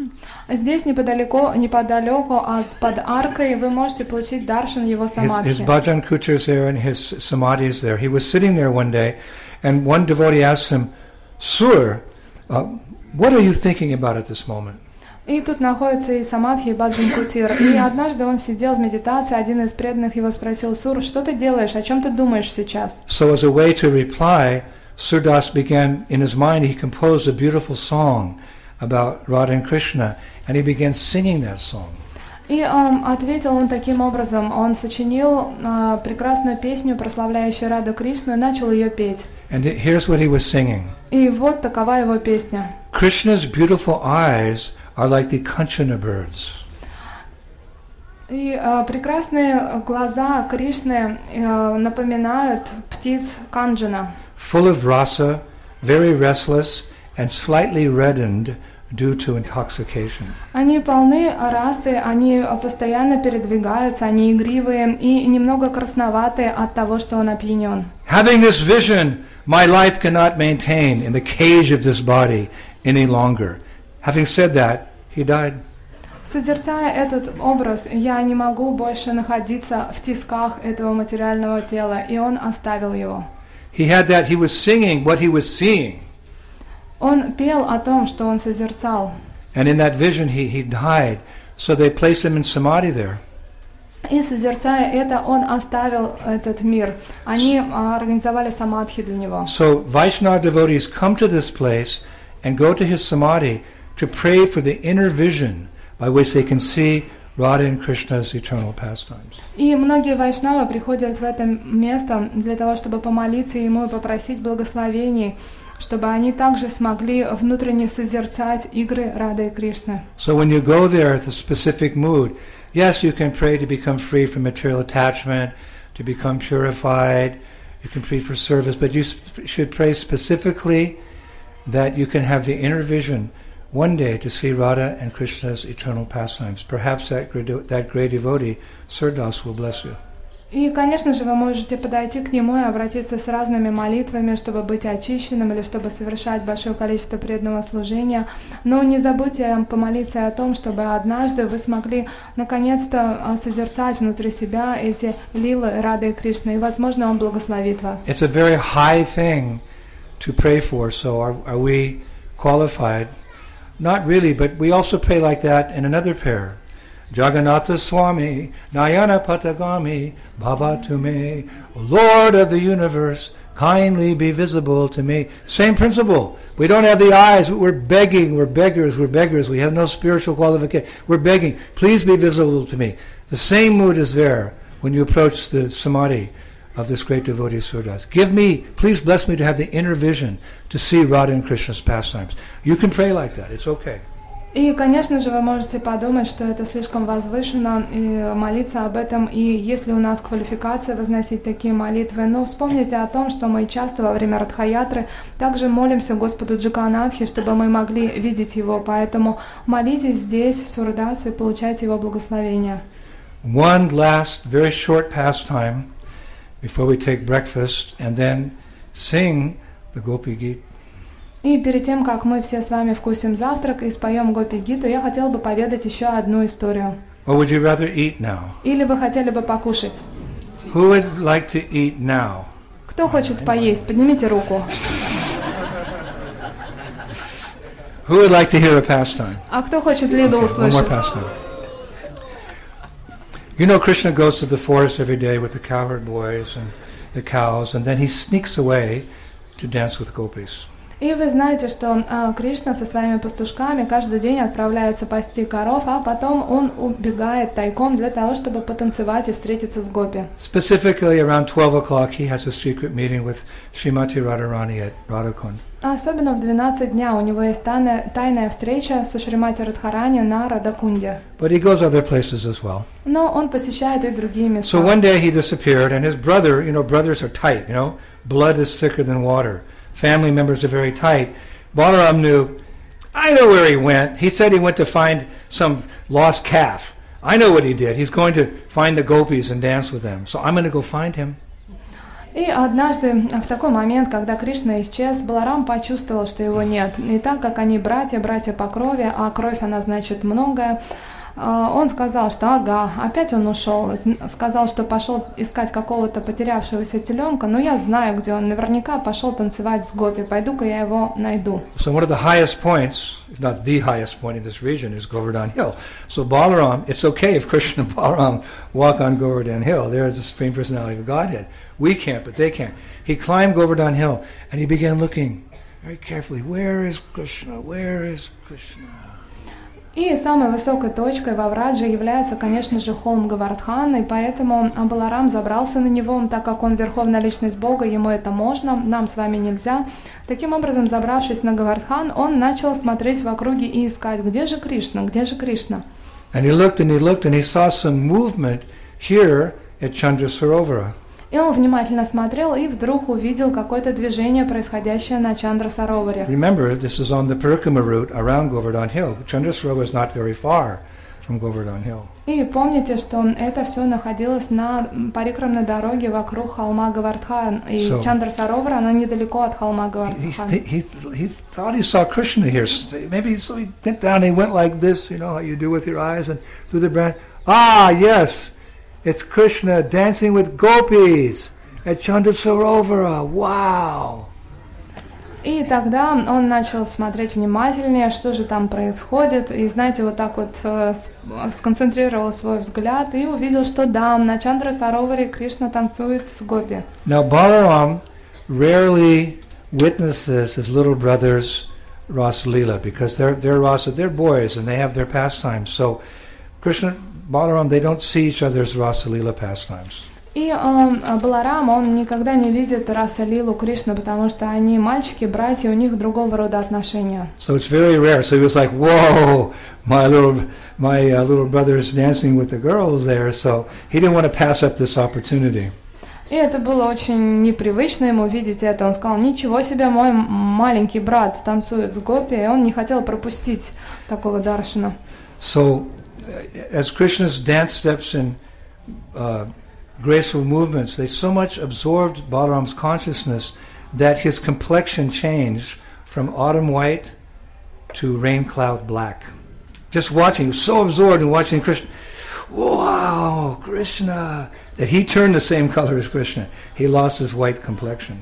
Здесь неподалеку, неподалеку от под аркой вы можете получить даршан его самадхи. His, his bhajan kuta is there and his samadhi is there. He was sitting there one day, and one devotee asked him, "Sur, uh, what are you thinking about at this moment?" И тут находится и самадхи, и баджан кутир. И однажды он сидел в медитации, один из преданных его спросил: «Сур, что ты делаешь, о чем ты думаешь сейчас?» So as a way to reply, Surdas began, in his mind, he composed a beautiful song about Radha and Krishna, and he began singing that song. И um, ответил он таким образом. Он сочинил uh, прекрасную песню, прославляющую Раду Кришну, и начал ее петь. And here's what he was singing. И вот такова его песня. Krishna's beautiful eyes are like the Kanchana birds. И uh, прекрасные глаза Кришны uh, напоминают птиц Канджана. Full of rasa, very restless, and slightly reddened due to intoxication. Они полны расы, они постоянно передвигаются, они игривые и немного красноватые от того, что он опьянен. Having this vision, my life cannot maintain in the cage of this body any longer. Having said that, he died. Созерцая этот образ, я не могу больше находиться в тисках этого материального тела, и он оставил его. He had that, he was singing what he was seeing. Он пел о том, что он созерцал. And in that vision he, he died. So they placed him in samadhi there. И созерцая это, он оставил этот мир. Они а, организовали самадхи для него. So Vaishnava devotees come to this place and go to his samadhi to pray for the inner vision by which they can see Radha and Krishna's eternal pastimes. И многие вайшнавы приходят в это место для того, чтобы помолиться ему и попросить благословений, чтобы они также смогли внутренне созерцать игры Рады и Кришны. So when you go there with a specific mood, yes, you can pray to become free from material attachment, to become purified, you can pray for service, but you sp- should pray specifically that you can have the inner vision one day to see Radha and Krishna's eternal pastimes. Perhaps that great, that great devotee, Surdas, will bless you. И, конечно же, вы можете подойти к нему и обратиться с разными молитвами, чтобы быть очищенным или чтобы совершать большое количество преданного служения. Но не забудьте помолиться о том, чтобы однажды вы смогли наконец-то созерцать внутри себя эти лилы Рады и Кришны, и, возможно, он благословит вас. It's a very high thing to pray for, so are, are we qualified? Not really, but we also pray like that in another prayer. Jagannatha Swami, Nayana Patagami, Bhavatu me, Lord of the universe, kindly be visible to me. Same principle. We don't have the eyes, we're begging, we're beggars, we're beggars, we have no spiritual qualification. We're begging, please be visible to me. The same mood is there when you approach the samadhi of this great devotee Surdas. Give me, please bless me to have the inner vision to see Radha and Krishna's pastimes. You can pray like that, it's okay. И, конечно же, вы можете подумать, что это слишком возвышенно, и молиться об этом, и если у нас квалификация возносить такие молитвы, но вспомните о том, что мы часто во время Радхаятры также молимся Господу Джаганатхе, чтобы мы могли видеть Его, поэтому молитесь здесь, в Сурдасу, и получайте Его благословение. One last, very short pastime before we take breakfast, and then sing the Gopi Gita. И перед тем, как мы все с вами вкусим завтрак и споем Гопи-гиту, я хотела бы поведать еще одну историю. Or would you rather eat now? Или вы хотели бы покушать? Who would like to eat now? Кто хочет поесть? Поднимите руку. Who would like to hear a pastime? А кто хочет Лиду Okay, one more услышать? pastime. You know, Krishna goes to the forest every day with the cowherd boys and the cows, and then he sneaks away to dance with gopis. И вы знаете, что а, Кришна со своими пастушками каждый день отправляется пасти коров, а потом он убегает тайком для того, чтобы потанцевать и встретиться с гопи. Specifically, around twelve o'clock, he has a secret meeting with Srimati Radharani at Radhakund. Особенно в двенадцать дня у него есть тайная, тайная встреча со Шримати Радхарани на Радакунде. But he goes other places as well. Но он посещает и другие места. So one day he disappeared, and his brother, you know, brothers are tight, you know, blood is thicker than water. Family members are very tight. Balaram knew, I know where he went. He said he went to find some lost calf. I know what he did. He's going to find the gopis and dance with them. So I'm going to go find him. И однажды, в такой момент, когда Кришна исчез, Баларам почувствовал, что его нет. И так как они братья, братья по крови, а кровь, она значит многое, он сказал, что ага, опять он ушел. Сказал, что пошел искать какого-то потерявшегося теленка, но я знаю, где он. Наверняка пошел танцевать с гопи. Пойду-ка я его найду. So one of the highest points, if not the highest point in this region, is Govardhan Hill. So Balaram, it's okay if Krishna and Balaram walk on Govardhan Hill. There is the Supreme Personality of Godhead. We can't, but they can. He climbed Govardhan Hill and he began looking very carefully. Where is Krishna? Where is Krishna? И самой высокой точкой во Врадже является, конечно же, холм Говардхан, и поэтому Баларам забрался на него, так как он верховная личность Бога, ему это можно, нам с вами нельзя. Таким образом, забравшись на Говардхан, он начал смотреть в округе и искать, где же Кришна, где же Кришна. And he looked and he looked and he saw some movement here at Chandrasarovara. И он внимательно смотрел и вдруг увидел какое-то движение, происходящее на Чандрасароваре. Remember, this is on the Parikrama route around Govardhan Hill. Chandrasarovara is not very far from Govardhan Hill. И помните, что это все находилось на парикрамной дороге вокруг холма Говардхан. И so, Чандрасаровара, она недалеко от холма Говардхан. He, he, he thought he saw Krishna here. Maybe so he went down and he went like this, you know, how you do with your eyes, and through the branch. Ah, yes! It's Krishna dancing with gopis at Chandrasarovara. Wow! И тогда он начал смотреть внимательнее, что же там происходит, и, знаете, вот так вот э, сконцентрировал свой взгляд и увидел, что да, на Чандра Сароваре Кришна танцует с гопи. Now Balaram rarely witnesses his little brother's Rasa Leela because they're they're Rasa, they're boys and they have their pastimes. So Krishna, Balaram, they don't see each other's Rasa Leela pastimes. И э, Баларам, он никогда не видит Раса Лилу Кришну, потому что они мальчики, братья, у них другого рода отношения. So it's very rare. So he was like, "Whoa, my little my uh, little brother is dancing with the girls there." So he didn't want to pass up this opportunity. И это было очень непривычно ему видеть это. Он сказал, ничего себе, мой маленький брат танцует с гопи, и он не хотел пропустить такого даршана. So, as Krishna's dance steps and uh, graceful movements, they so much absorbed Balaram's consciousness that his complexion changed from autumn white to rain cloud black. Just watching, he was so absorbed in watching Krishna. Wow, Krishna! That he turned the same color as Krishna. He lost his white complexion.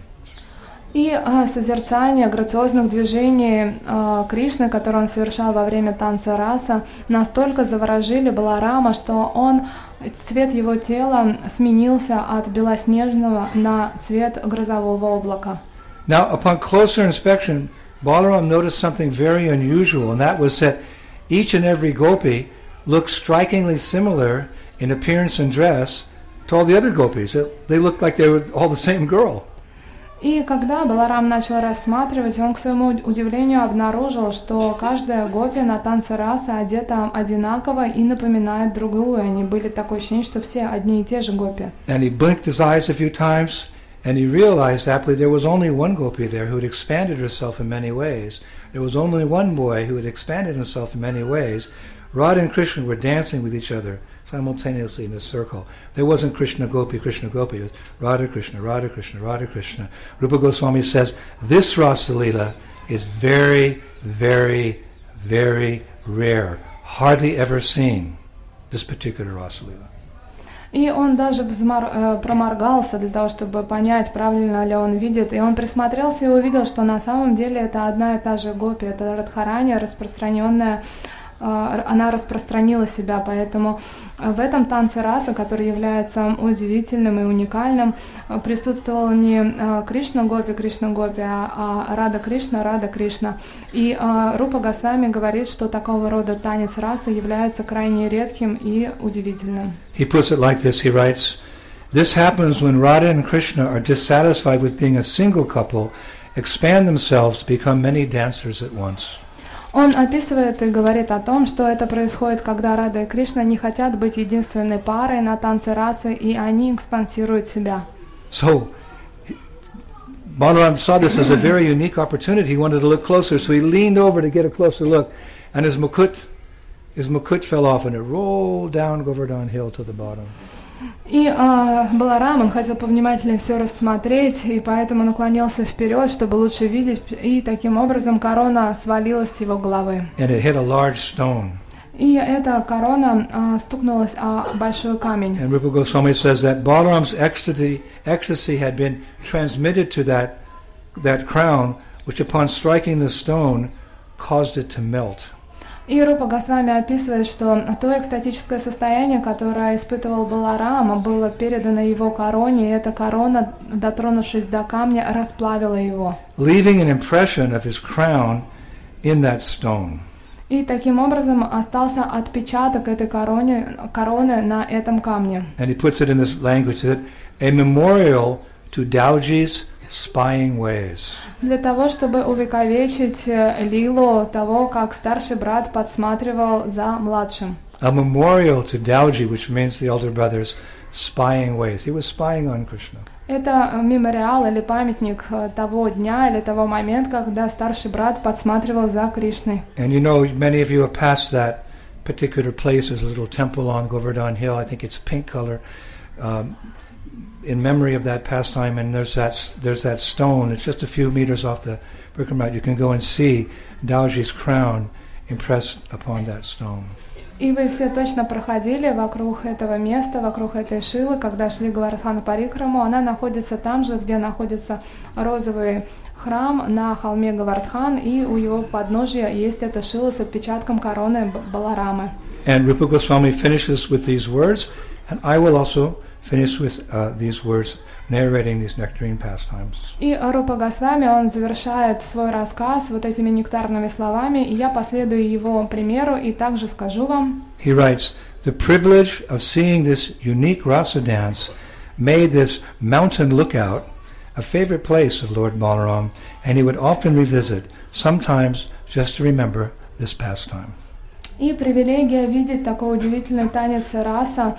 И а, созерцание грациозных движений а, Кришны, которые он совершал во время танца раса, настолько заворожили Баларама, что он, цвет его тела сменился от белоснежного на цвет грозового облака. Now, upon closer inspection, Balaram noticed something very unusual, and that was that each and every gopi looked strikingly similar in appearance and dress to all the other gopis. They looked like they were all the same girl. И когда Баларам начал рассматривать, он к своему удивлению обнаружил, что каждая гопи на танце раса одета одинаково и напоминает другую. Они были такое ощущение, что все одни и те же гопи. And he blinked his eyes a few times, and he realized that there was only one gopi there who had expanded herself in many ways. There was only one boy who had expanded himself in many ways. Radha and Krishna were dancing with each other simultaneously in a circle. There wasn't Krishna Gopi, Krishna Gopi. It was Radha Krishna, Radha Krishna, Radha Krishna. Rupa Goswami says this Rasa Leela is very, very, very rare. Hardly ever seen this particular Rasa Leela. И он даже взмор, э, проморгался для того, чтобы понять, правильно ли он видит. И он присмотрелся и увидел, что на самом деле это одна и та же гопи. Это Радхарани, распространенная, э, она распространила себя. Поэтому в этом танце раса, который является удивительным и уникальным, присутствовал не э, Кришна Гопи, Кришна Гопи, а, а Рада Кришна, Рада Кришна. И э, Рупа Госвами говорит, что такого рода танец расы является крайне редким и удивительным. He puts it like this, he writes, "This happens when Radha and Krishna are dissatisfied with being a single couple, expand themselves to become many dancers at once." Он описывает и говорит о том, что это происходит, когда Рада и Кришна не хотят быть единственной парой на танце расы, и они экспансируют себя. So, Balaram saw this as a very unique opportunity. He wanted to look closer, so he leaned over to get a closer look, and his mukut, his mukut fell off, and it rolled down Govardhan Hill to the bottom. И э, Баларам, он хотел повнимательнее все рассмотреть, и поэтому наклонился вперед, чтобы лучше видеть, и таким образом корона свалилась с его головы. And it hit a large stone. И эта корона э, стукнулась о большой камень. And Rupa Goswami says that Balaram's ecstasy, ecstasy had been transmitted to that, that crown, which upon striking the stone caused it to melt. И Рупа Госвами описывает, что то экстатическое состояние, которое испытывал Баларам, было передано его короне, и эта корона, дотронувшись до камня, расплавила его. Leaving an impression of his crown in that stone. И таким образом остался отпечаток этой короны, короны на этом камне. And he puts it in this language that a memorial to Dauji's spying ways. Для того, чтобы увековечить лилу того, как старший брат подсматривал за младшим. A memorial to Dauji, which means the elder brother's spying ways. He was spying on Krishna. Это мемориал или памятник того дня или того момента, когда старший брат подсматривал за Кришной. And you know, many of you have passed that particular place. There's a little temple on Govardhan Hill. I think it's pink color. Um, in memory of that pastime, and there's that there's that stone. It's just a few meters off the Bikram route. You can go and see Dauji's crown impressed upon that stone. И вы все точно проходили вокруг этого места, вокруг этой Шилы, когда шли Говардхана Парикраму. Она находится там же, где находится розовый храм на холме Говардхан, и у его подножия есть эта Шила с отпечатком короны Баларамы. And Rupa Goswami finishes with these words, and I will also finish with uh, these words, narrating these nectarine pastimes. И Рупа Госвами, он завершает свой рассказ вот этими нектарными словами, и я последую его примеру и также скажу вам. He writes, the privilege of seeing this unique rasa dance made this mountain lookout a favorite place of Lord Balaram, and he would often revisit, sometimes just to remember this pastime. И привилегия видеть такой удивительный танец раса,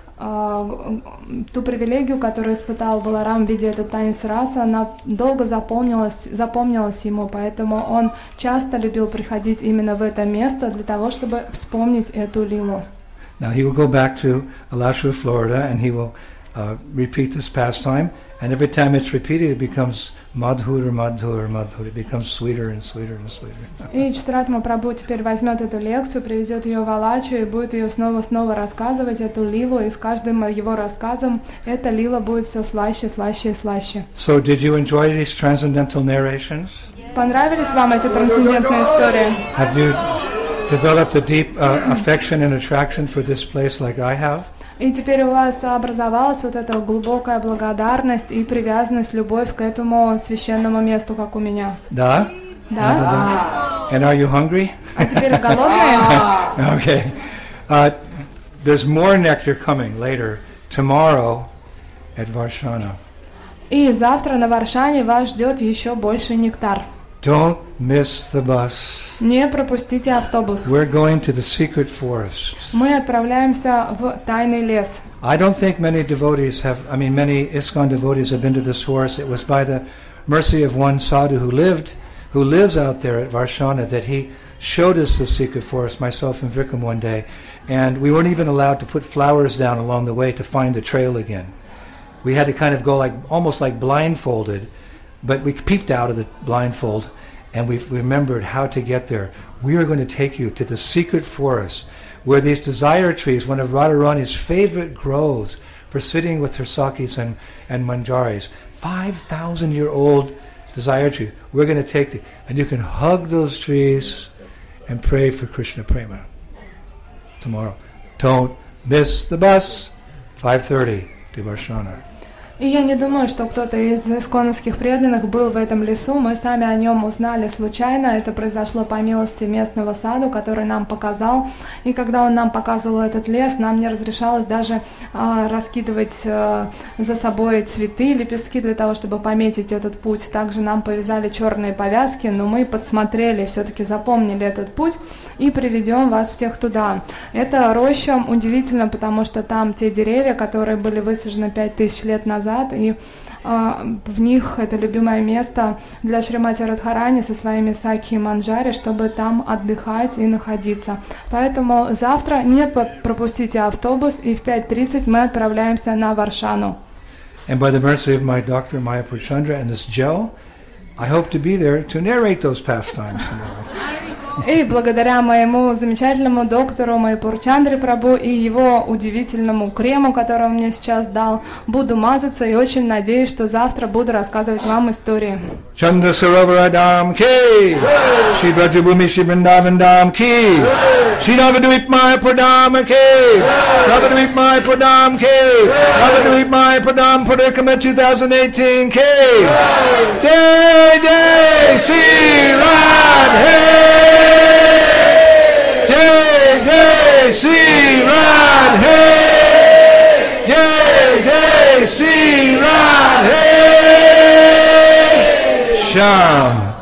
ту привилегию, которую испытал Баларам, видя этот танец раса, она долго запомнилась, запомнилась ему, поэтому он часто любил приходить именно в это место для того, чтобы вспомнить эту лилу. Now he will go back to Alachua, Florida, and he will uh, repeat this pastime, and every time it's repeated, it becomes madhur, madhur, madhur. It becomes sweeter and sweeter and sweeter. И Читратма Прабху теперь возьмет эту лекцию, приведет ее в Алачу и будет ее снова-снова рассказывать, эту лилу, и с каждым его рассказом эта лила будет все слаще, слаще и слаще. So did you enjoy these transcendental narrations? Понравились вам эти трансцендентные истории? Have you developed a deep uh, affection and attraction for this place like I have? И теперь у вас образовалась вот эта глубокая благодарность и привязанность, любовь к этому священному месту, как у меня. Да? Да? And are you hungry? А теперь голодные? Okay. Uh, there's more nectar coming later, tomorrow at Varshana. И завтра на Варшане вас ждет еще больше нектар. Don't miss the bus. Не пропустите автобус. We're going to the secret forest. Мы отправляемся в тайный лес. I don't think many devotees have, I mean many ISKCON devotees have been to this forest. It was by the mercy of one sadhu who lived, who lives out there at Varshana, that he showed us the secret forest, myself and Vikram one day. And we weren't even allowed to put flowers down along the way to find the trail again. We had to kind of go like, almost like blindfolded, but we peeped out of the blindfold and we remembered how to get there. We are going to take you to the secret forest where these desire trees, one of Radharani's favorite groves for sitting with her sakis and, and manjaris, five thousand year old desire trees. We're going to take you, and you can hug those trees and pray for Krishna Prema tomorrow. Don't miss the bus, five thirty to Varshana. И я не думаю, что кто-то из исконовских преданных был в этом лесу. Мы сами о нем узнали случайно. Это произошло по милости местного саду, который нам показал. И когда он нам показывал этот лес, нам не разрешалось даже а, раскидывать а, за собой цветы, лепестки для того, чтобы пометить этот путь. Также нам повязали черные повязки, но мы подсмотрели, все-таки запомнили этот путь и приведем вас всех туда. Это роща удивительно, потому что там те деревья, которые были высажены пять тысяч лет назад, и э, в них это любимое место для Шримати Радхарани со своими саки и манджари, чтобы там отдыхать и находиться. Поэтому завтра не пропустите автобус, и в пять тридцать мы отправляемся на Варшану. And by the mercy of my doctor Maya Purchandra and this gel, I hope to be there to narrate those pastimes tomorrow. И благодаря моему замечательному доктору Майяпурчандре Прабху и его удивительному крему, который он мне сейчас дал, буду мазаться и очень надеюсь, что завтра буду рассказывать вам истории. Chanda Sarovara Dham Ki, Shri Brajabhumi Shri Vrindavan Dham Ki, Shri Navadvip Mayapur Dham Ki, Navadvip Mayapur Dham Ki, Navadvip Mayapur Dham Purikama twenty eighteen Ki, Jai Jai Shri Radhe. Jai Jai Shri Radhe, Jai Jai Shri Radhe, Sham.